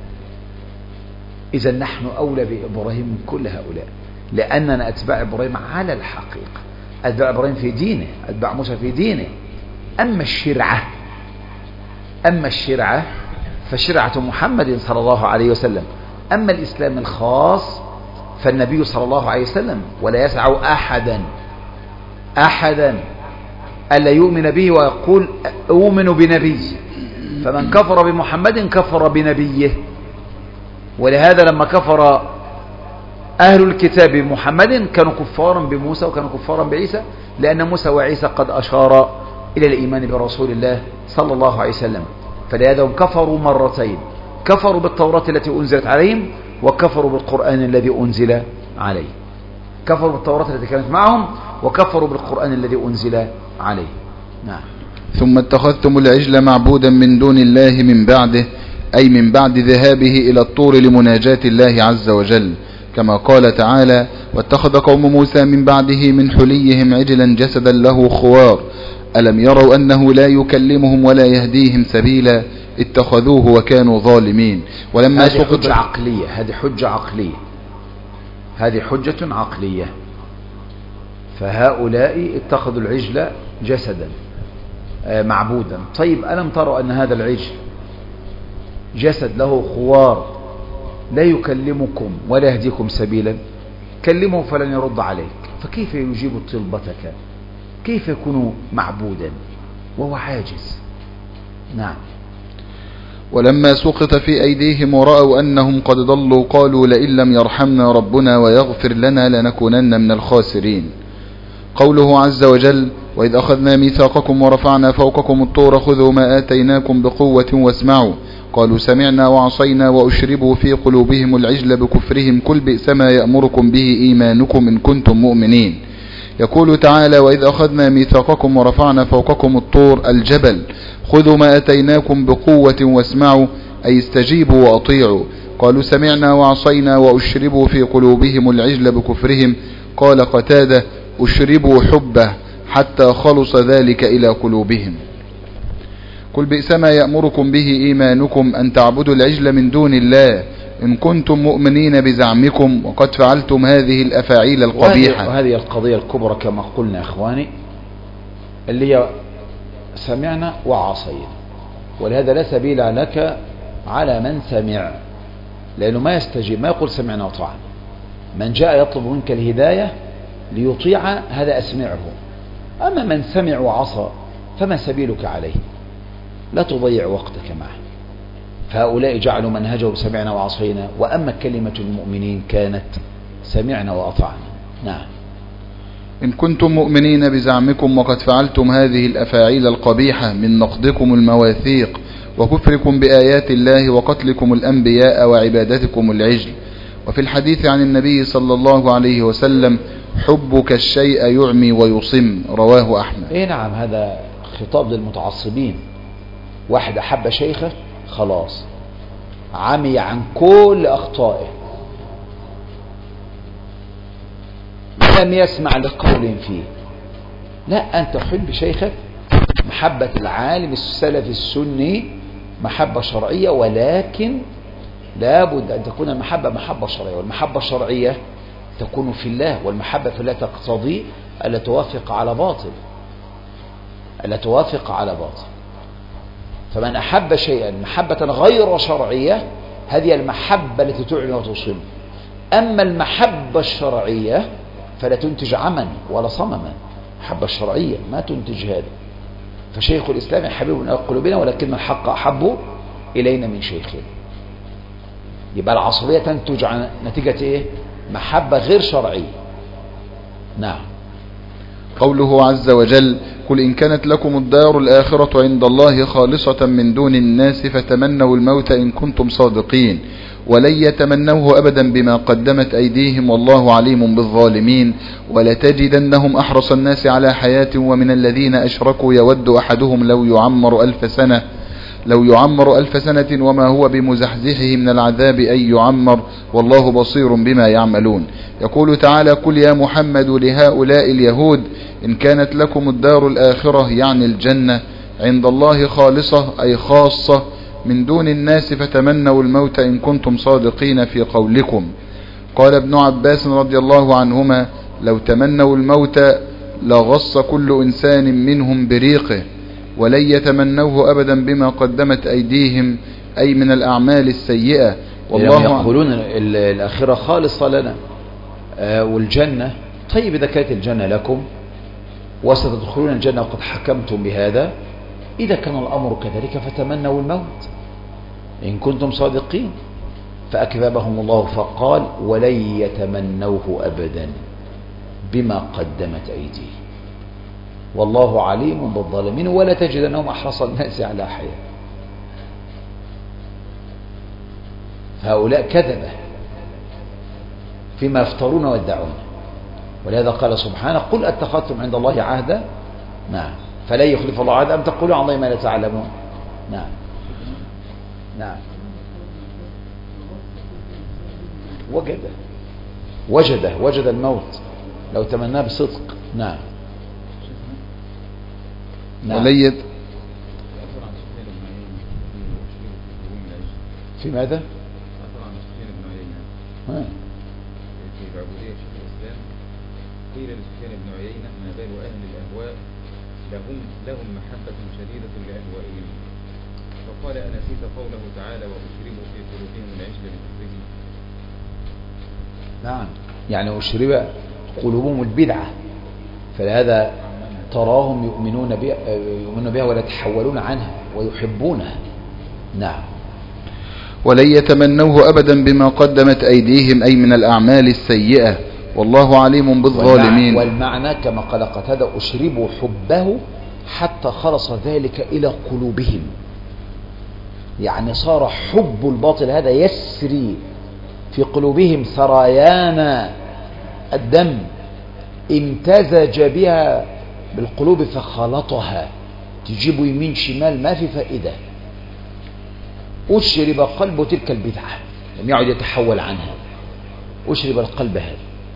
إذا نحن أولى بإبراهيم من كل هؤلاء، لأننا أتباع إبراهيم على الحقيقة، أتباع إبراهيم في دينه، أتباع موسى في دينه. أما الشرعة أما الشرعة فشرعة محمد صلى الله عليه وسلم. أما الإسلام الخاص فالنبي صلى الله عليه وسلم، ولا يسع أحدا أحدا ألا يؤمن به ويقول أؤمن بنبي، فمن كفر بمحمد كفر بنبيه. ولهذا لما كفر أهل الكتاب بمحمد كانوا كفارا بموسى وكانوا كفارا بعيسى، لأن موسى وعيسى قد أشار إلى الإيمان برسول الله صلى الله عليه وسلم. فلهذا هم كفروا مرتين، كفروا بالتوراة التي أنزلت عليهم وكفروا بالقرآن الذي أنزل عليه. كفروا بالتوراة التي كانت معهم وكفروا بالقرآن الذي أنزل عليه. نعم. ثم اتخذتم العجل معبودا من دون الله من بعده، أي من بعد ذهابه إلى الطور لمناجاة الله عز وجل، كما قال تعالى: واتخذ قوم موسى من بعده من حليهم عجلا جسدا له خوار ألم يروا أنه لا يكلمهم ولا يهديهم سبيلا اتخذوه وكانوا ظالمين. ولما هذه حجة عقلية، هذه حجة عقلية، هذه حجة عقلية. فهؤلاء اتخذوا العجل جسدا معبودا. طيب ألم تروا أن هذا العجل جسد له خوار لا يكلمكم ولا يهديكم سبيلا؟ كلمه فلن يرد عليك، فكيف يجيب طلبتك؟ كيف يكون معبودا وهو عاجز؟ نعم. ولما سقط في أيديهم ورأوا أنهم قد ضلوا قالوا لئن لم يرحمنا ربنا ويغفر لنا لنكونن من الخاسرين. قوله عز وجل: وإذ أخذنا ميثاقكم ورفعنا فوقكم الطور خذوا ما آتيناكم بقوة واسمعوا قالوا سمعنا وعصينا وأشربوا في قلوبهم العجل بكفرهم قل بئس ما يأمركم به إيمانكم إن كنتم مؤمنين. يقول تعالى: وإذ أخذنا ميثاقكم ورفعنا فوقكم الطور الجبل خذوا ما أتيناكم بقوة واسمعوا، أي استجيبوا وأطيعوا. قالوا سمعنا وعصينا وأشربوا في قلوبهم العجل بكفرهم. قال قتادة: أشربوا حبه حتى خلص ذلك إلى قلوبهم. قل بئس ما يأمركم به إيمانكم أن تعبدوا العجل من دون الله إن كنتم مؤمنين بزعمكم وقد فعلتم هذه الأفاعيل القبيحة. وهذه القضية الكبرى كما قلنا إخواني، اللي هي سمعنا وعصينا. ولهذا لا سبيل لك على من سمع، لأنه ما يستجيب، ما يقول سمعنا وطعنا. من جاء يطلب منك الهداية ليطيع هذا أسمعه. أما من سمع وعصى فما سبيلك عليه؟ لا تضيع وقتك معه. فهؤلاء جعلوا منهجهم سمعنا وعصينا، وأما كلمة المؤمنين كانت سمعنا وأطعنا. نعم. إن كنتم مؤمنين بزعمكم وقد فعلتم هذه الأفاعيل القبيحة من نقضكم المواثيق وكفركم بآيات الله وقتلكم الأنبياء وعبادتكم العجل. وفي الحديث عن النبي صلى الله عليه وسلم: حبك الشيء يعمي ويصم، رواه أحمد. إيه نعم، هذا خطاب للمتعصبين. واحد أحب شيخه خلاص عمي عن كل أخطائه، لم يسمع لقول فيه. لا، أنت حب شيخك محبة العالم السلفي السني محبة شرعية، ولكن لابد أن تكون المحبة محبة شرعية، والمحبة الشرعية تكون في الله، والمحبة في الله تقتضي ألا توافق على باطل، ألا توافق على باطل. فمن أحب شيئا محبة غير شرعية هذه المحبة التي تعلن وتصل. أما المحبة الشرعية فلا تنتج عما ولا صمما. المحبة الشرعية ما تنتج هذا. فشيخ الإسلام حبيب إلى قلوبنا ولكن الحق أحب إلينا من شيخنا. يبقى العصبية تنتج عن نتيجة إيه؟ محبة غير شرعية. نعم. قوله عز وجل: قل إن كانت لكم الدار الآخرة عند الله خالصة من دون الناس فتمنوا الموت إن كنتم صادقين ولن يتمنوه أبدا بما قدمت أيديهم والله عليم بالظالمين ولتجدنهم أحرص الناس على حياة ومن الذين أشركوا يود أحدهم لو يعمر ألف سنة لو يعمر ألف سنة وما هو بمزحزحه من العذاب أن يعمر والله بصير بما يعملون. يقول تعالى: قل يا محمد لهؤلاء اليهود إن كانت لكم الدار الآخرة يعني الجنة عند الله خالصة أي خاصة من دون الناس فتمنوا الموت إن كنتم صادقين في قولكم. قال ابن عباس رضي الله عنهما: لو تمنوا الموت لغص كل إنسان منهم بريقه ولن يتمنوه أبدا بما قدمت أيديهم أي من الأعمال السيئة. والله يقولون الآخرة خالصة لنا آه والجنة. طيب إذا كانت الجنة لكم وستدخلون الجنة وقد حكمتم بهذا، إذا كان الأمر كذلك فتمنوا الموت إن كنتم صادقين. فأكذبهم الله فقال ولن يتمنوه أبدا بما قدمت أيديه والله عليم بالظالمين ولا تجدنهم أحرص الناس على حياة. هؤلاء كذبة فيما يفترون ويدعون، ولهذا قال سبحانه قل اتخذتم عند الله عهدا نعم فلا يخلف الله عهدا أم تقولوا عن الله ما لا تعلمون. نعم نعم وجده وجده وجد الموت لو تمناه بصدق. نعم نعم وليد في ماذا؟ ها في العبودية شيخ الإسلام قيل لسفيان بن عيينة ما بال أهل الأهواء لهم لهم محبة شديدة لأهوائهم، فقال أنسيت قوله تعالى وأشربوا في قلوبهم العجل بكفرهم. نعم يعني أشرب قلوبهم البدعة، فلهذا تراهم يؤمنون بها يؤمنون بها ولا يتحولون عنها ويحبونها. نعم ولن يتمنوه أبدا بما قدمت أيديهم أي من الأعمال السيئة والله عليم بالظالمين. والمعنى كما قال قتادة أشربوا حبه حتى خلص ذلك إلى قلوبهم، يعني صار حب الباطل هذا يسري في قلوبهم سريان الدم، امتزج بها بالقلوب فخلطها، تجيب يمين شمال ما في فائدة. أشرب قلب تلك البدعة لم يعد يتحول عنها، أشرب القلب هذا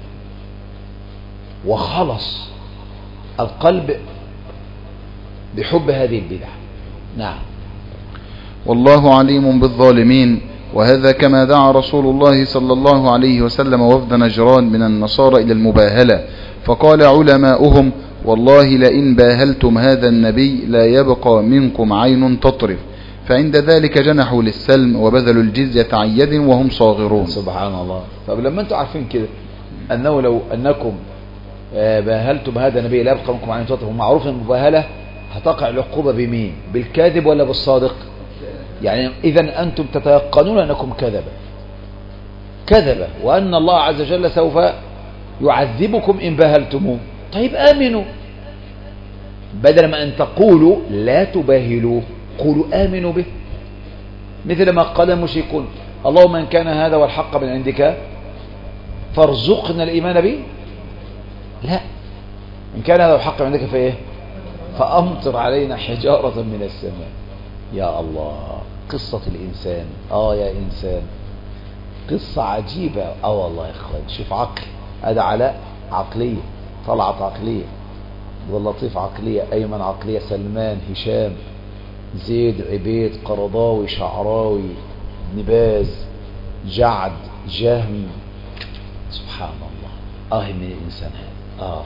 وخلص القلب بحب هذه البدعة. نعم والله عليم بالظالمين. وهذا كما دعا رسول الله صلى الله عليه وسلم وفد نجران من النصارى إلى المباهلة، فقال علماؤهم والله لئن باهلتم هذا النبي لا يبقى منكم عين تطرف، فعند ذلك جنحوا للسلم وبذلوا الجزية عن يد وهم صاغرون. سبحان الله. طب لما انتم عارفين كده أنه لو أنكم باهلتم هذا النبي لا يبقى منكم عين تطرف، ومعروف المباهلة هتقع العقوبة بمين؟ بالكاذب ولا بالصادق؟ يعني إذا أنتم تتيقنون أنكم كذبة كذبة وأن الله عز وجل سوف يعذبكم إن باهلتموه. طيب آمنوا، بدل ما أن تقولوا لا تباهلوا قولوا آمنوا به، مثل ما قال المشركون اللهم إن كان هذا والحق من عندك فارزقنا الإيمان به. لا، إن كان هذا الحق من عندك فإيه؟ فأمطر علينا حجارة من السماء. يا الله، قصة الإنسان. آه يا إنسان، قصة عجيبة. آه والله يا إخوان، شوف عقل، هذا علاء عقلية، طلعت عقلية، واللطيف عقلية، أيمن عقلية، سلمان، هشام، زيد، عبيد، قرضاوي، شعراوي، نباز، جعد، جهم. سبحان الله. آه من الإنسان هذا. آه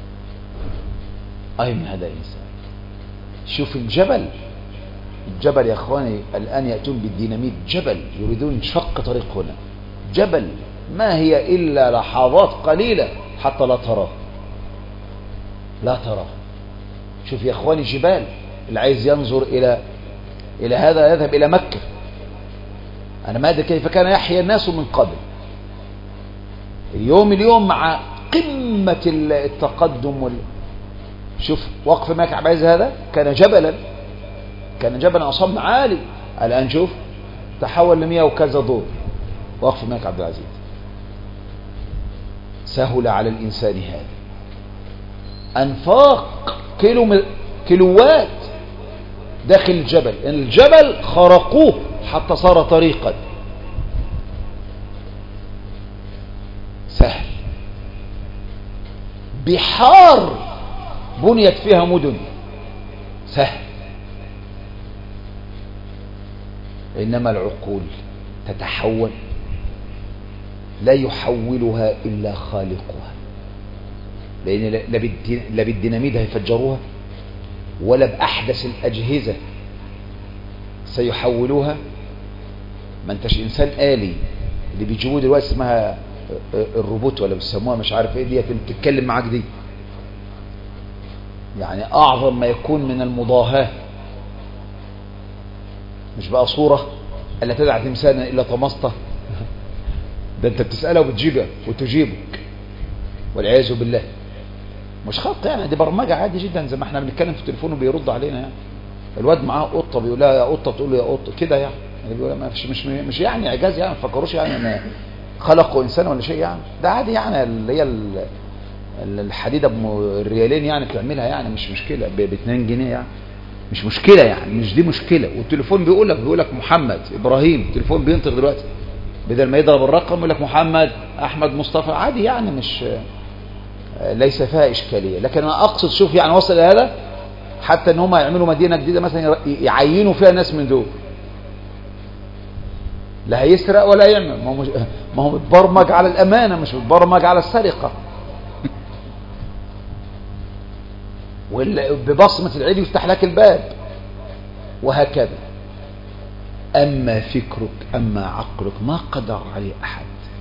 آه من هذا الإنسان. شوف الجبل، الجبل يا اخواني الآن يأتون بالديناميت، جبل يريدون شق طريق هنا، جبل ما هي إلا لحظات قليلة حتى لا تراه لا تراه. شوف يا اخواني جبال، اللي عايز ينظر إلى إلى هذا يذهب إلى مكة. أنا ما أدري كيف كان يحيا الناس من قبل. اليوم اليوم مع قمة التقدم وال... شوف وقف مكة عبد العزيز هذا كان جبلا، كان جبلا أصم عالي، الآن شوف تحول لمئة وكذا دور. وقف مكة عبد العزيز سهل على الإنسان هذا. أنفاق كيلو م... كيلوات داخل الجبل، الجبل خرقوه حتى صار طريقا. سهل. بحار بنيت فيها مدن، سهل. إنما العقول تتحول، لا يحولها إلا خالقها، لأن لا بالديناميت هيفجروها ولا بأحدث الأجهزة سيحولوها. ما انتش إنسان آلي اللي بيجيبوه دلوقتي اسمها الروبوت ولا بيسموها مش عارف ايه، دي بتتكلم معاك دي. يعني أعظم ما يكون من المضاهاة، مش بقى صورة ألا تدع تمثالا إلا طمسته، ده أنت بتسأله وبتجيبه وتجيبك والعياذ بالله. مش خط يعني، دي برمجة عادي جدا، زي ما احنا بنتكلم في التليفون وبيرد علينا يعني. الواد معاه قطة بيقول لها يا قطة تقول له يا قطة كده يعني، يعني بيقول ما فيش، مش مش يعني إعجاز يعني، ما تفكروش يعني ان خلقوا إنسان ولا شيء يعني، ده عادي يعني، اللي هي الحديدة بالريالين يعني بتعملها يعني، مش مشكلة، ب اتنين جنيه يعني، مش مشكلة يعني، مش دي مشكلة. والتليفون بيقول لك بيقول لك محمد إبراهيم، التليفون بينطق دلوقتي بدل ما يضرب الرقم يقول لك محمد أحمد مصطفى، عادي يعني، مش ليس فيها إشكالية. لكن أنا أقصد شوف يعني وصل إلى هذا حتى ان هم يعملوا مدينة جديدة مثلا يعينوا فيها ناس من دول، لا هيسرق ولا يعمل، ما هو مش ما هو متبرمج على الأمانة، مش متبرمج على السرقة. وببصمة العيد يفتح لك الباب وهكذا. أما فكرك أما عقلك ما قدر عليه أحد،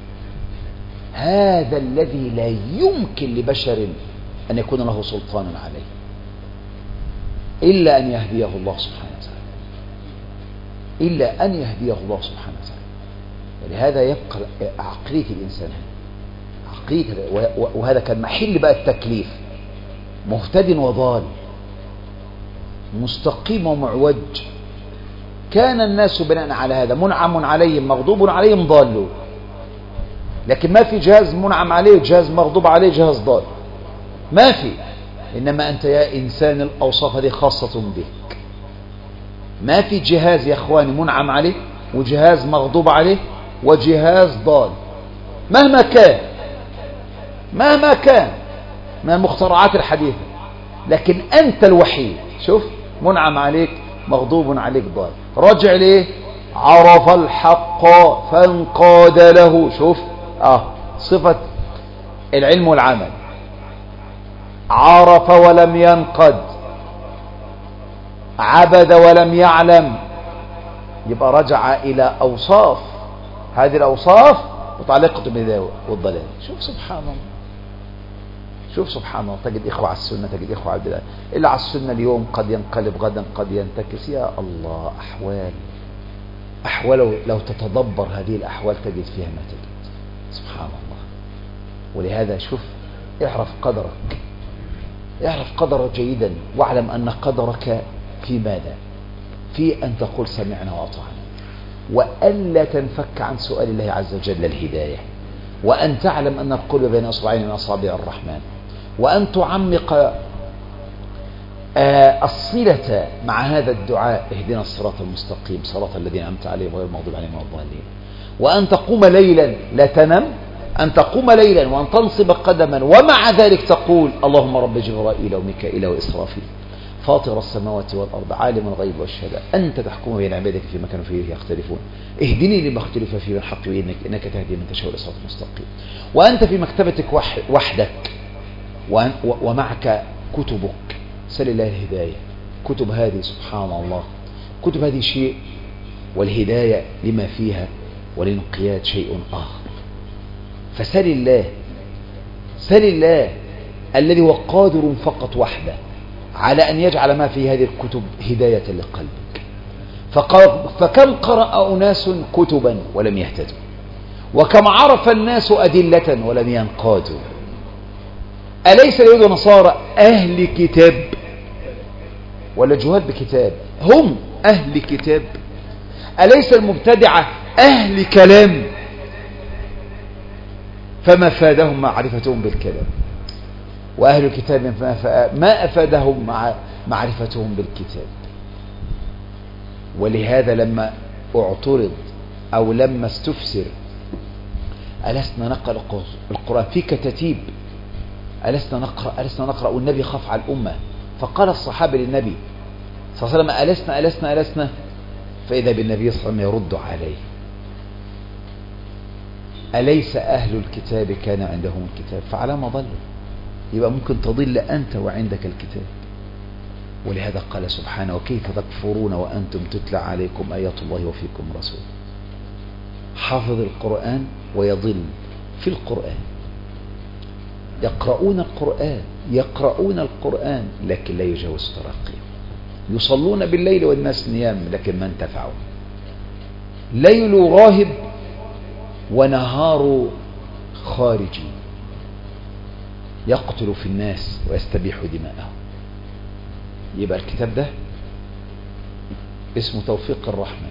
هذا الذي لا يمكن لبشر أن يكون له سلطان عليه إلا أن يهديه الله سبحانه وتعالى، إلا أن يهديه الله سبحانه وتعالى. ولهذا يبقى عقلية الإنسان، عقلية، وهذا كان محل بقى التكليف، مهتد وضال، مستقيم ومعوج. كان الناس بناء على هذا منعم عليهم مغضوب عليهم ضالون، لكن ما في جهاز منعم عليه جهاز مغضوب عليه جهاز ضال، ما في. إنما أنت يا إنسان الأوصاف هذه خاصة بك. ما في جهاز يا أخواني منعم عليه وجهاز مغضوب عليه وجهاز ضال، مهما كان مهما كان من المخترعات الحديثة، لكن أنت الوحيد شوف منعم عليك مغضوب عليك ضال. رجع ليه؟ عرف الحق فانقاد له. شوف آه صفة العلم والعمل، عرف ولم ينقد، عبد ولم يعلم، يبقى رجع إلى أوصاف، هذه الأوصاف متعلقة بالهداية والضلال. شوف سبحان الله، شوف سبحان الله، تجد إخوة على السنة تجد إخوة على البدع، إلا على السنة اليوم قد ينقلب غدا قد ينتكس، يا الله أحوال أحوال لو تتدبر هذه الأحوال تجد فيها ما تجد، سبحان الله. ولهذا شوف اعرف قدرك، اعرف قدرك جيدا، واعلم أن قدرك في ماذا؟ في أن تقول سمعنا وأطعنا، وألا تنفك عن سؤال الله عز وجل الهداية، وأن تعلم أن القلب بين أصبعين من أصابع الرحمن، وأن تعمق الصلة مع هذا الدعاء اهدنا الصراط المستقيم صراط الذين أنعمت عليهم غير المغضوب عليهم ولا الضالين، وأن تقوم ليلا لا تنم، أن تقوم ليلا وأن تنصب قدما، ومع ذلك تقول اللهم رب جبرائيل وميكائيل وإسرافيل فاطر السماوات والأرض عالم الغيب والشهادة أنت تحكم بين عبادك فيما كانوا فيه يختلفون اهدني لما اختلف فيه من الحق بإذنك إنك تهدي من تشاء إلى صراط مستقيم. وأنت في مكتبتك وحدك ومعك كتبك، سل الله الهداية. كتب هذه سبحان الله، كتب هذه شيء، والهداية لما فيها والانقياد شيء آخر. فسل الله، سل الله الذي هو قادر فقط وحده على أن يجعل ما في هذه الكتب هداية لقلبك. فكم قرأ أناس كتبا ولم يهتدوا، وكم عرف الناس أدلة ولم ينقادوا. أليس اليهود والنصارى أهل كتاب ولا جهال بكتاب؟ هم أهل كتاب. أليس المبتدعة أهل كلام؟ فما فادهم معرفتهم بالكلام، وأهل الكتاب ما أفادهم مع معرفتهم بالكتاب. ولهذا لما اعترض أو لما استفسر ألسنا نقرأ القرآن في كتاتيب، ألسنا نقرأ ألسنا نقرأ والنبي خاف على الأمة، فقال الصحابة للنبي صلى الله عليه وسلم ألسنا ألسنا ألسنا فإذا بالنبي صلى الله عليه وسلم يرد عليه أليس أهل الكتاب كان عندهم الكتاب فعلى ما ضلوا؟ يبقى ممكن تضل أنت وعندك الكتاب. ولهذا قال سبحانه وكيف تكفرون وأنتم تتلى عليكم آيات الله وفيكم رسول. حافظ القرآن ويضل في القرآن، يقرؤون القرآن يقرؤون القرآن لكن لا يجاوز تراقيهم، يصلون بالليل والناس نيام لكن ما انتفعوا. ليل راهب ونهار خارجي، يقتل في الناس ويستبيح دماءهم. يبقى الكتاب ده اسمه توفيق الرحمن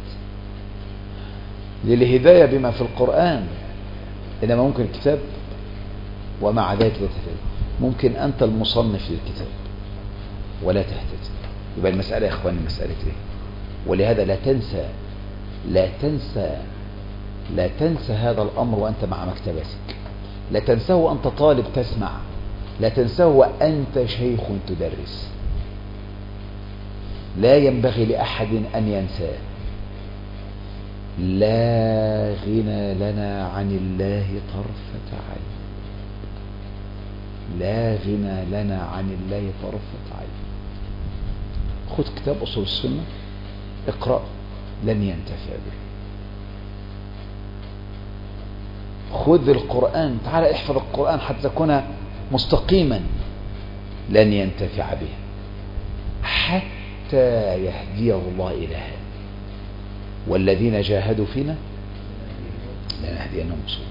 للهداية بما في القرآن. إنما ممكن الكتاب ومع ذلك لا تهتدي، ممكن أنت المصنف للكتاب ولا تهتدي. يبقى المسألة يا إخواني مسألة إيه؟ ولهذا لا تنسى لا تنسى لا تنسى هذا الأمر وأنت مع مكتبتك، لا تنساه وأنت طالب تسمع، لا تنساه وأنت شيخ تدرس. لا ينبغي لأحد أن ينساه. لا غنى لنا عن الله طرفة عين، لا غنى لنا عن الله طرفة عين. خذ كتاب أصول السنة اقرأ لن ينتفع به. خذ القرآن تعال احفظ القرآن حتى تكون مستقيما لن ينتفع به حتى يهديه الله إلى هذا. والذين جاهدوا فينا لنهدينهم سبلنا.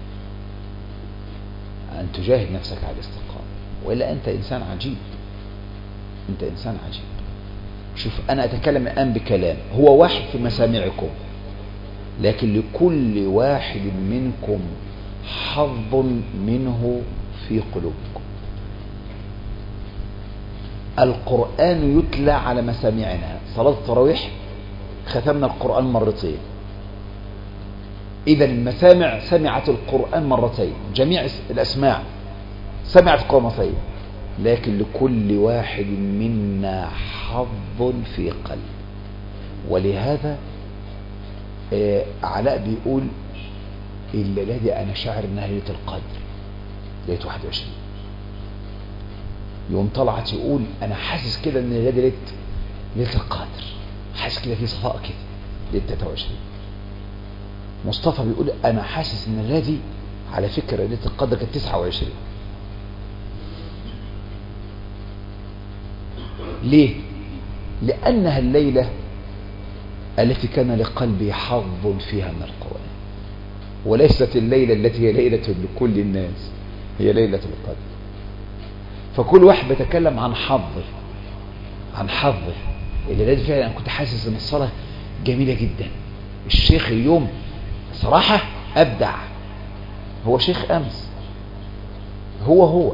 أن تجاهد نفسك على الاستقامة، وإلا أنت إنسان عجيب، أنت إنسان عجيب. شوف أنا أتكلم الآن بكلام هو واحد في مسامعكم، لكن لكل واحد منكم حظ منه في قلوبكم. القرآن يتلى على مسامعنا. صلاة التراويح ختمنا القرآن مرتين، إذا المسامع سمعت القرآن مرتين، جميع الأسماع سمعت القرآن مرتين، لكن لكل واحد منا حظ في قلب. ولهذا آه علاء بيقول الليلة دي أنا شاعر إنها ليلة القدر، ليلة واحد وعشرين. يوم طلعت يقول أنا حاسس كده إن الليلة دي ليلة ليلة القدر، حاسس كده في صفاء كده ليلة ثلاثة وعشرين. مصطفى بيقول أنا حاسس إن الليلة دي على فكرة ليلة القدر كانت تسعة وعشرين. ليه؟ لأنها الليلة التي كان لقلبي حظ فيها من القرآن، وليست الليلة التي هي ليلة لكل الناس، هي ليلة القدر. فكل واحد بيتكلم عن حظه عن حظه الليلة دي. فعلا أنا كنت حاسس إن الصلاة جميلة جدا. الشيخ اليوم صراحة أبدع، هو شيخ أمس هو هو،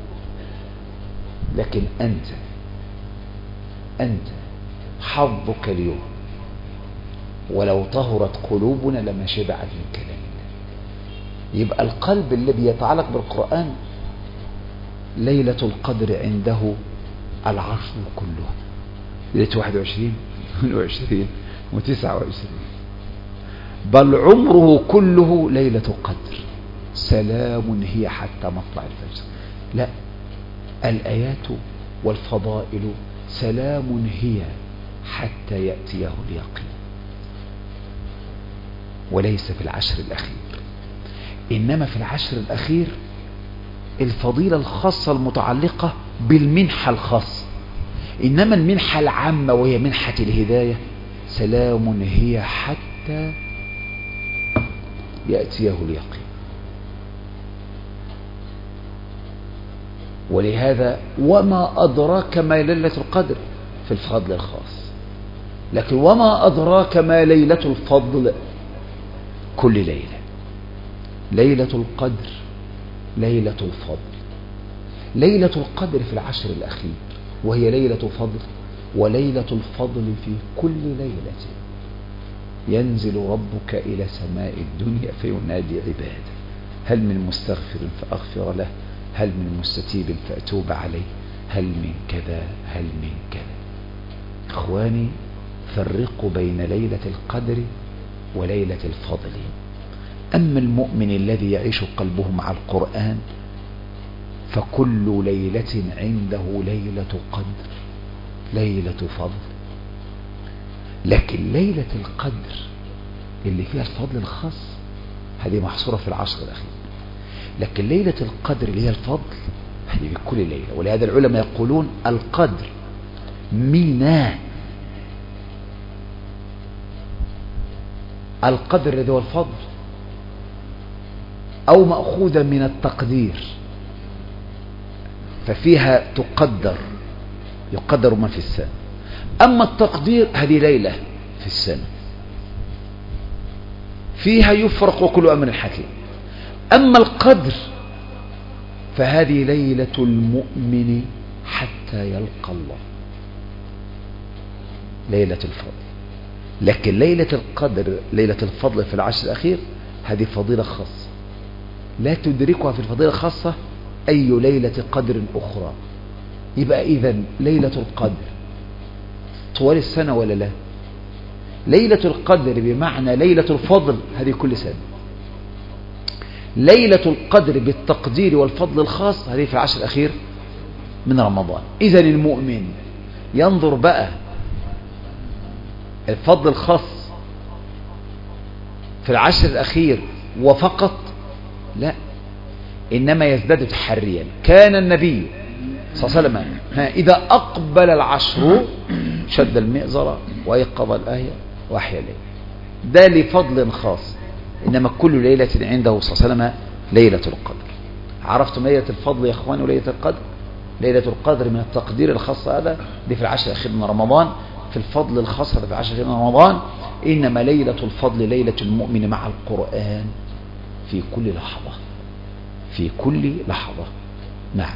لكن أنت أنت حظك اليوم. ولو طهرت قلوبنا لما شبعت من كلام الله. يبقى القلب الذي يتعلق بالقرآن ليلة القدر عنده العشر كلها، ليلة واحد وعشرين اثنين وعشرين وتسعة وعشرين، بل عمره كله ليلة قدر. سلام هي حتى مطلع الفجر. لا، الآيات والفضائل سلام هي حتى يأتيه اليقين. وليس في العشر الأخير، إنما في العشر الأخير الفضيلة الخاصة المتعلقة بالمنحة الخاصة. إنما المنحة العامة وهي منحة الهداية سلام هي حتى يأتيه اليقين. ولهذا وما أدراك ما ليلة القدر في الفضل الخاص، لكن وما أدراك ما ليلة الفضل كل ليلة. ليلة القدر ليلة الفضل. ليلة القدر في العشر الأخير وهي ليلة فضل، وليلة الفضل في كل ليلة. ينزل ربك إلى سماء الدنيا فينادي عباده هل من مستغفر فأغفر له، هل من مستتيب فأتوب عليه، هل من كذا هل من كذا. إخواني فرقوا بين ليلة القدر وليلة الفضل. أما المؤمن الذي يعيش قلبه مع القرآن فكل ليلة عنده ليلة قدر، ليلة فضل. لكن ليلة القدر اللي فيها الفضل الخاص هذه محصورة في العشر الأخير. لكن ليلة القدر اللي هي الفضل هذه بكل ليلة. ولهذا العلماء يقولون القدر من القدر الذي هو الفضل أو مأخوذا من التقدير، ففيها تقدر، يقدر ما في السنة. أما التقدير هذه ليلة في السنة فيها يفرق كل أمر حكيم. أما القدر فهذه ليلة المؤمن حتى يلقى الله، ليلة الفضل. لكن ليلة القدر، ليلة الفضل في العشر الأخير هذه فضيلة خاصة لا تدركها في الفضيلة الخاصة أي ليلة قدر أخرى. يبقى إذن ليلة القدر طوال السنة ولا لا؟ ليلة القدر بمعنى ليلة الفضل هذه كل سنة. ليلة القدر بالتقدير والفضل الخاص هذه في العشر الأخير من رمضان. إذن المؤمن ينظر بقى الفضل الخاص في العشر الأخير وفقط لا، إنما يزداد تحريا. كان النبي صلى الله عليه وسلم إذا أقبل العشر شد المئزر وأيقظ الآية وأحيا الليل. ده لفضل خاص، إنما كل ليلة عنده صلى الله عليه وسلم ليلة القدر. عرفتم ليلة الفضل يا أخواني وليلة القدر؟ ليلة القدر من التقدير الخاص هذا دي في العشر الأخير من رمضان، في الفضل الخاص هذا في العشر الأخير من رمضان. إنما ليلة الفضل ليلة المؤمن مع القرآن في كل لحظة، في كل لحظة. نعم.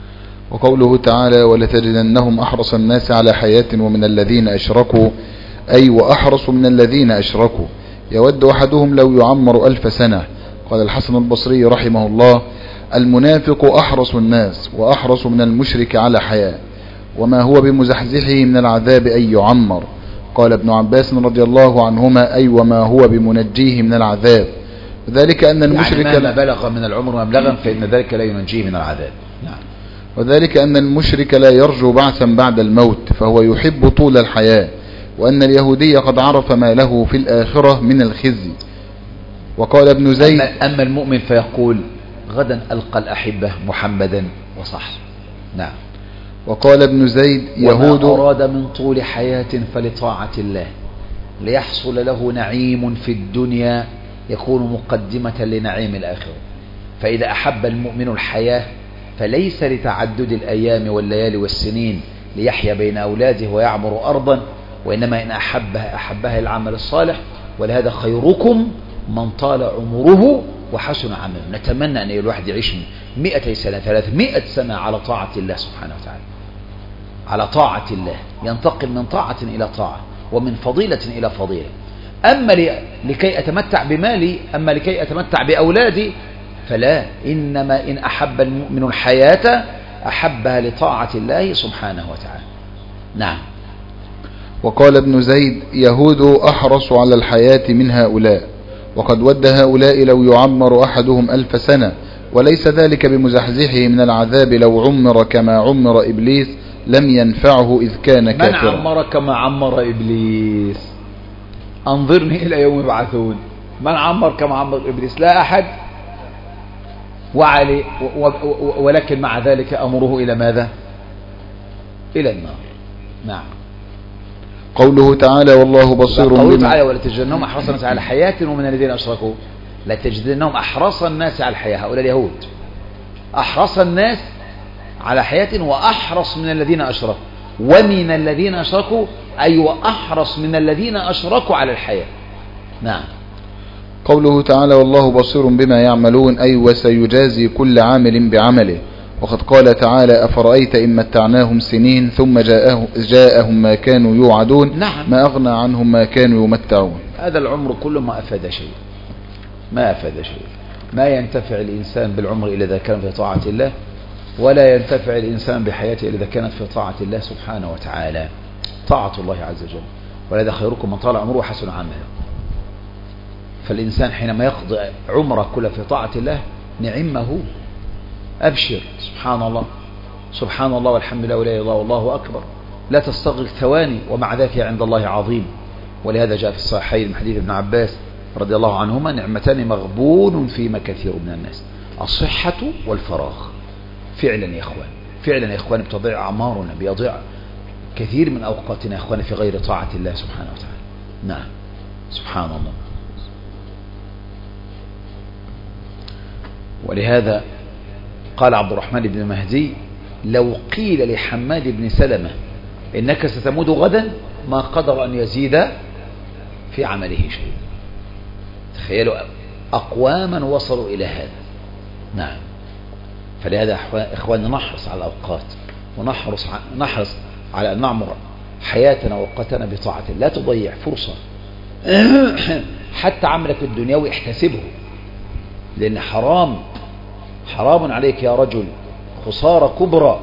وقوله تعالى ولتجدنهم أحرص الناس على حياة ومن الذين أشركوا، أي وأحرص من الذين أشركوا، يود أحدهم لو يعمر ألف سنة. قال الحسن البصري رحمه الله المنافق أحرص الناس وأحرص من المشرك على حياة، وما هو بمزحزحه من العذاب أن يعمر. قال ابن عباس رضي الله عنهما أي وما هو بمنجيه من العذاب، وذلك أن المشرك يعني ما بلغ من العمر مبلغا فإن ذلك لا ينجيه من العذاب. نعم. وذلك أن المشرك لا يرجو بعثا بعد الموت فهو يحب طول الحياة، وأن اليهودي قد عرف ما له في الآخرة من الخزي. وقال ابن زيد أما, أما المؤمن فيقول غدا ألقى الأحبة محمدا وصحبه. نعم. وقال ابن زيد يهود وما أراد من طول حياة فلطاعة الله ليحصل له نعيم في الدنيا يكون مقدمة لنعيم الآخرة. فإذا أحب المؤمن الحياة فليس لتعدد الأيام والليالي والسنين ليحيا بين أولاده ويعمر أرضا، وإنما إن أحبها أحبها العمل الصالح. ولهذا خيركم من طال عمره وحسن عمله. نتمنى أن الواحد يعيش مئتي سنة ثلاثمائة سنة على طاعة الله سبحانه وتعالى، على طاعة الله، ينتقل من طاعة إلى طاعة ومن فضيلة إلى فضيلة. أما لكي أتمتع بمالي، أما لكي أتمتع بأولادي فلا، إنما إن أحب المؤمن الحياة أحبها لطاعة الله سبحانه وتعالى. نعم. وقال ابن زيد يهود أحرص على الحياة من هؤلاء، وقد ود هؤلاء لو يعمر أحدهم ألف سنة، وليس ذلك بمزحزحه من العذاب لو عمر كما عمر إبليس لم ينفعه إذ كان كافرا. من عمر كما عمر إبليس؟ أنظرني إلى يوم يبعثون. من عمر كما عمر إبليس؟ لا أحد. وعلي و و ولكن مع ذلك أمره إلى ماذا؟ إلى النار. نعم. قوله تعالى والله بصير بما قوله تعالى ولتجدنهم أحرص الناس على حياة ومن الذين أشركوا. لتجدنهم أحرص الناس على الحياة، هؤلاء اليهود أحرص الناس على حياة وأحرص من الذين أشركوا، ومن الذين أشركوا أي وأحرص من الذين أشركوا على الحياة. نعم. قوله تعالى والله بصير بما يعملون أي وسيجازي كل عامل بعمله. وقد قال تعالى أفرأيت إن متعناهم سنين ثم جاءهم, جاءهم ما كانوا يوعدون. نعم. ما أغنى عنهم ما كانوا يمتعون. هذا العمر كله ما أفاد شيء، ما أفاد شيء. ما ينتفع الإنسان بالعمر إلا إذا كان في طاعة الله، ولا ينتفع الإنسان بحياته إلا إذا كانت في طاعة الله سبحانه وتعالى، طاعة الله عز وجل. ولذا خيركم من طال عمره وحسن عمله. فالإنسان حينما يقضي عمره كله في طاعة الله نعمه. أبشر. سبحان الله سبحان الله والحمد لله ولا إله إلا الله والله أكبر، لا تستغرق ثواني ومع ذلك عند الله عظيم. ولهذا جاء في الصحيحين من حديث ابن عباس رضي الله عنهما نعمتان مغبون فيما كثير من الناس، الصحة والفراغ. فعلا يا إخوان، فعلا يا إخوان بتضيع أعمارنا، بيضيع كثير من أوقاتنا يا إخوان في غير طاعة الله سبحانه وتعالى. نعم سبحان الله. ولهذا قال عبد الرحمن بن مهدي: لو قيل لحماد بن سلمة إنك ستموت غدا ما قدر أن يزيد في عمله شيء. تخيلوا أقواما وصلوا إلى هذا. نعم. فلهذا إخواننا نحرص على الأوقات، ونحرص نحرص على أن نعمر حياتنا ووقتنا بطاعة. لا تضيع فرصة حتى عملك الدنيوي احتسبه، لأن حرام حرام عليك يا رجل، خسارة كبرى.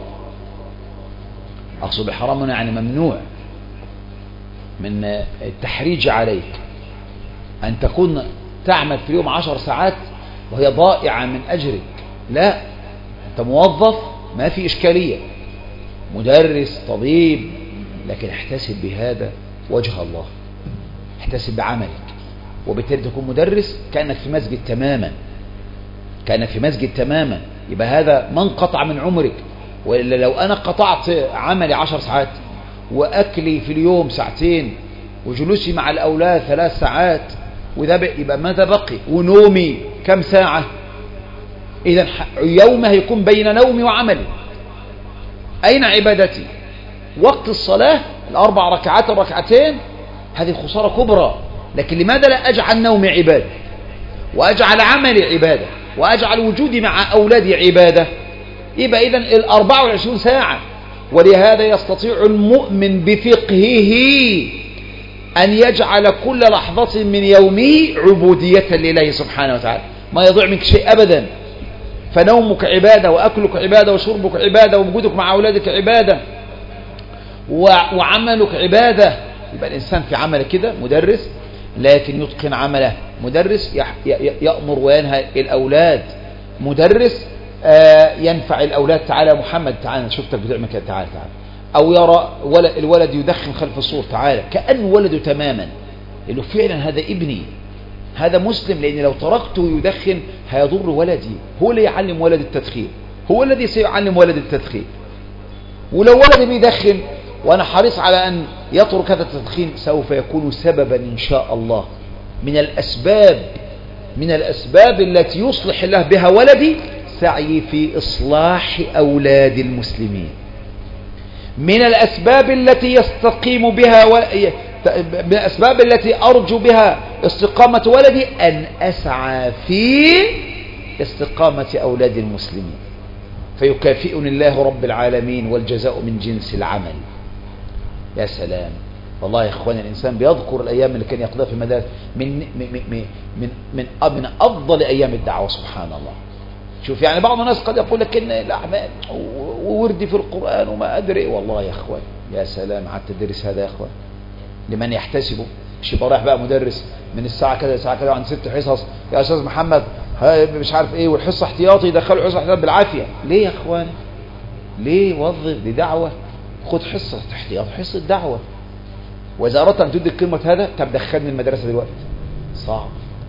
أقصد بحرام يعني ممنوع من التحريج عليك أن تكون تعمل في اليوم عشر ساعات وهي ضائعة من أجرك. لا، أنت موظف ما في إشكالية، مدرس، طبيب، لكن احتسب بهذا وجه الله، احتسب بعملك، وبالتالي تكون مدرس كأنك في مسجد تماما، كأنك في مسجد تماما. يبقى هذا من قطع من عمرك. وإلا لو أنا قطعت عملي عشر ساعات، وأكلي في اليوم ساعتين، وجلوسي مع الأولاد ثلاث ساعات، وده يبقى ماذا بقي؟ ونومي كم ساعة؟ إذا يوم هيكون بين نومي وعملي. أين عبادتي؟ وقت الصلاة الأربع ركعات الركعتين هذه خسارة كبرى. لكن لماذا لا أجعل نومي عبادة، وأجعل عملي عبادة، وأجعل وجودي مع أولادي عبادة؟ يبقى إذن الأربع والعشرون ساعة. ولهذا يستطيع المؤمن بفقهه أن يجعل كل لحظة من يومه عبودية لله سبحانه وتعالى، ما يضيع منك شيء أبدا. فنومك عبادة، وأكلك عبادة، وشربك عبادة، ووجودك مع أولادك عبادة، وعملك عبادة. يبقى الإنسان في عمله كده مدرس، لكن يتقن عمله، مدرس يأمر وينهى الأولاد، مدرس ينفع الأولاد. تعالى محمد، تعالى شفتك بتعمل كده، تعالى تعالى. أو يرى الولد يدخن خلف السور، تعالى، كأنه ولده تماما، لأنه فعلا هذا ابني، هذا مسلم. لأن لو تركته يدخن هيضر ولدي. هو اللي يعلم ولد التدخين، هو الذي سيعلم ولد التدخين. ولو ولدي بيدخن وأنا حريص على أن يترك هذا التدخين، سوف يكون سببا إن شاء الله من الأسباب من الأسباب التي يصلح الله بها ولدي سعي في إصلاح أولاد المسلمين. من الأسباب التي يستقيم بها و... من الأسباب التي أرجو بها استقامة ولدي أن أسعى في استقامة أولاد المسلمين، فيكافئني الله رب العالمين، والجزاء من جنس العمل. يا سلام والله يا إخواني، الإنسان بيذكر الأيام اللي كان يقضيها في المدارس من من من من من, من أفضل أيام الدعوة. سبحان الله. شوف يعني بعض الناس قد يقول لك إن الأعمال ووردي في القرآن وما أدري. والله يا إخوان يا سلام، قعدت تدرس هذا يا إخوان لمن يحتسبه. مش يبقى رايح بقى مدرس من الساعة كذا الساعة كذا، وعند ست حصص يا أستاذ محمد مش عارف إيه، والحصة احتياطي يدخلوا حصة احتياطي بالعافية. ليه يا إخواني؟ ليه؟ وظف، دي دعوة، خد حصة احتياط، حصة دعوة. وإذا أردت أن تدرك قيمة هذا، طب دخلني المدرسة دلوقتي. صعب.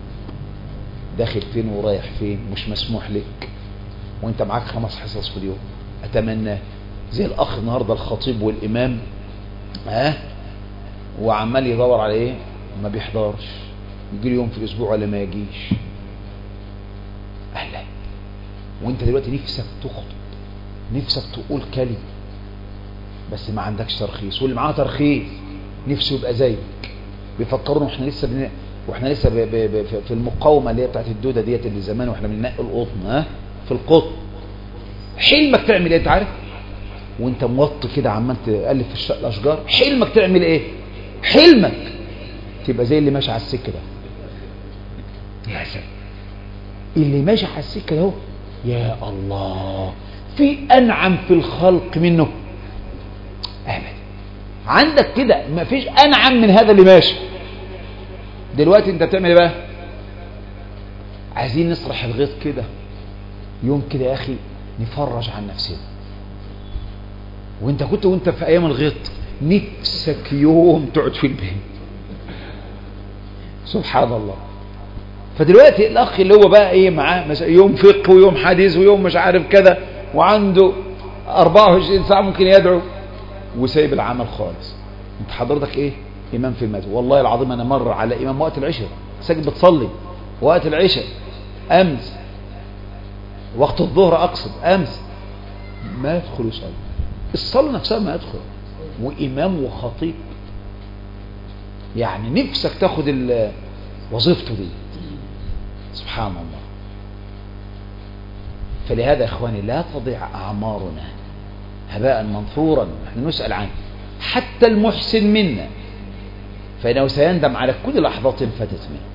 داخل فين ورايح فين؟ مش مسموح لك، وانت معاك خمس حصص في اليوم. أتمنى زي الأخ النهاردة الخطيب والإمام، ها، وعمال يدور على إيه؟ ما بيحضرش، يجي له يوم في الأسبوع ولا ما يجيش. أهلا. وانت دلوقتي نفسك تخطب، نفسك تقول كلمة، بس ما عندكش ترخيص، واللي معاه ترخيص نفسه يبقى زيك. بيفكرون واحنا لسه بن... واحنا لسه ب... ب... ب... في المقاومه اللي هي بتاعت الدوده ديت اللي زمان، واحنا بننقي القطن، ها، في القطن. حلمك تعمل ايه؟ انت عارف؟ وانت موطي كده عمال تقلب في الشق الاشجار، حلمك تعمل ايه؟ حلمك تبقى زي اللي ماشي على السكه ده. يا سلام، اللي ماشي على السكه ده، يا الله، في انعم في الخلق منه ابدا. عندك كده ما فيش انعم من هذا اللي ماشي. دلوقتي انت بتعمل ايه بقى؟ عايزين نسرح الغيط كده يوم كده يا اخي، نفرج عن نفسنا. وانت كنت وانت في ايام الغيط نفسك يوم تقعد في البيت. سبحان الله. فدلوقتي الاخ اللي هو بقى ايه معاه يوم فقه ويوم حديث ويوم مش عارف كذا، وعنده أربعة وعشرين ساعة ممكن يدعو وسايب العمل خالص. انت حضرتك ايه؟ امام في المسجد. والله العظيم انا مر على امام وقت العشاء ساجد بتصلي وقت العشاء امس، وقت الظهر اقصد امس، ما يدخل يصلي الصلاة نفسها ما يدخل، وامام وخطيب. يعني نفسك تاخد وظيفته دي. سبحان الله. فلهذا يا اخواني لا تضيع اعمارنا هباء منثورا، نحن نسأل عنه. حتى المحسن منا فإنه سيندم على كل لحظة فاتت منه.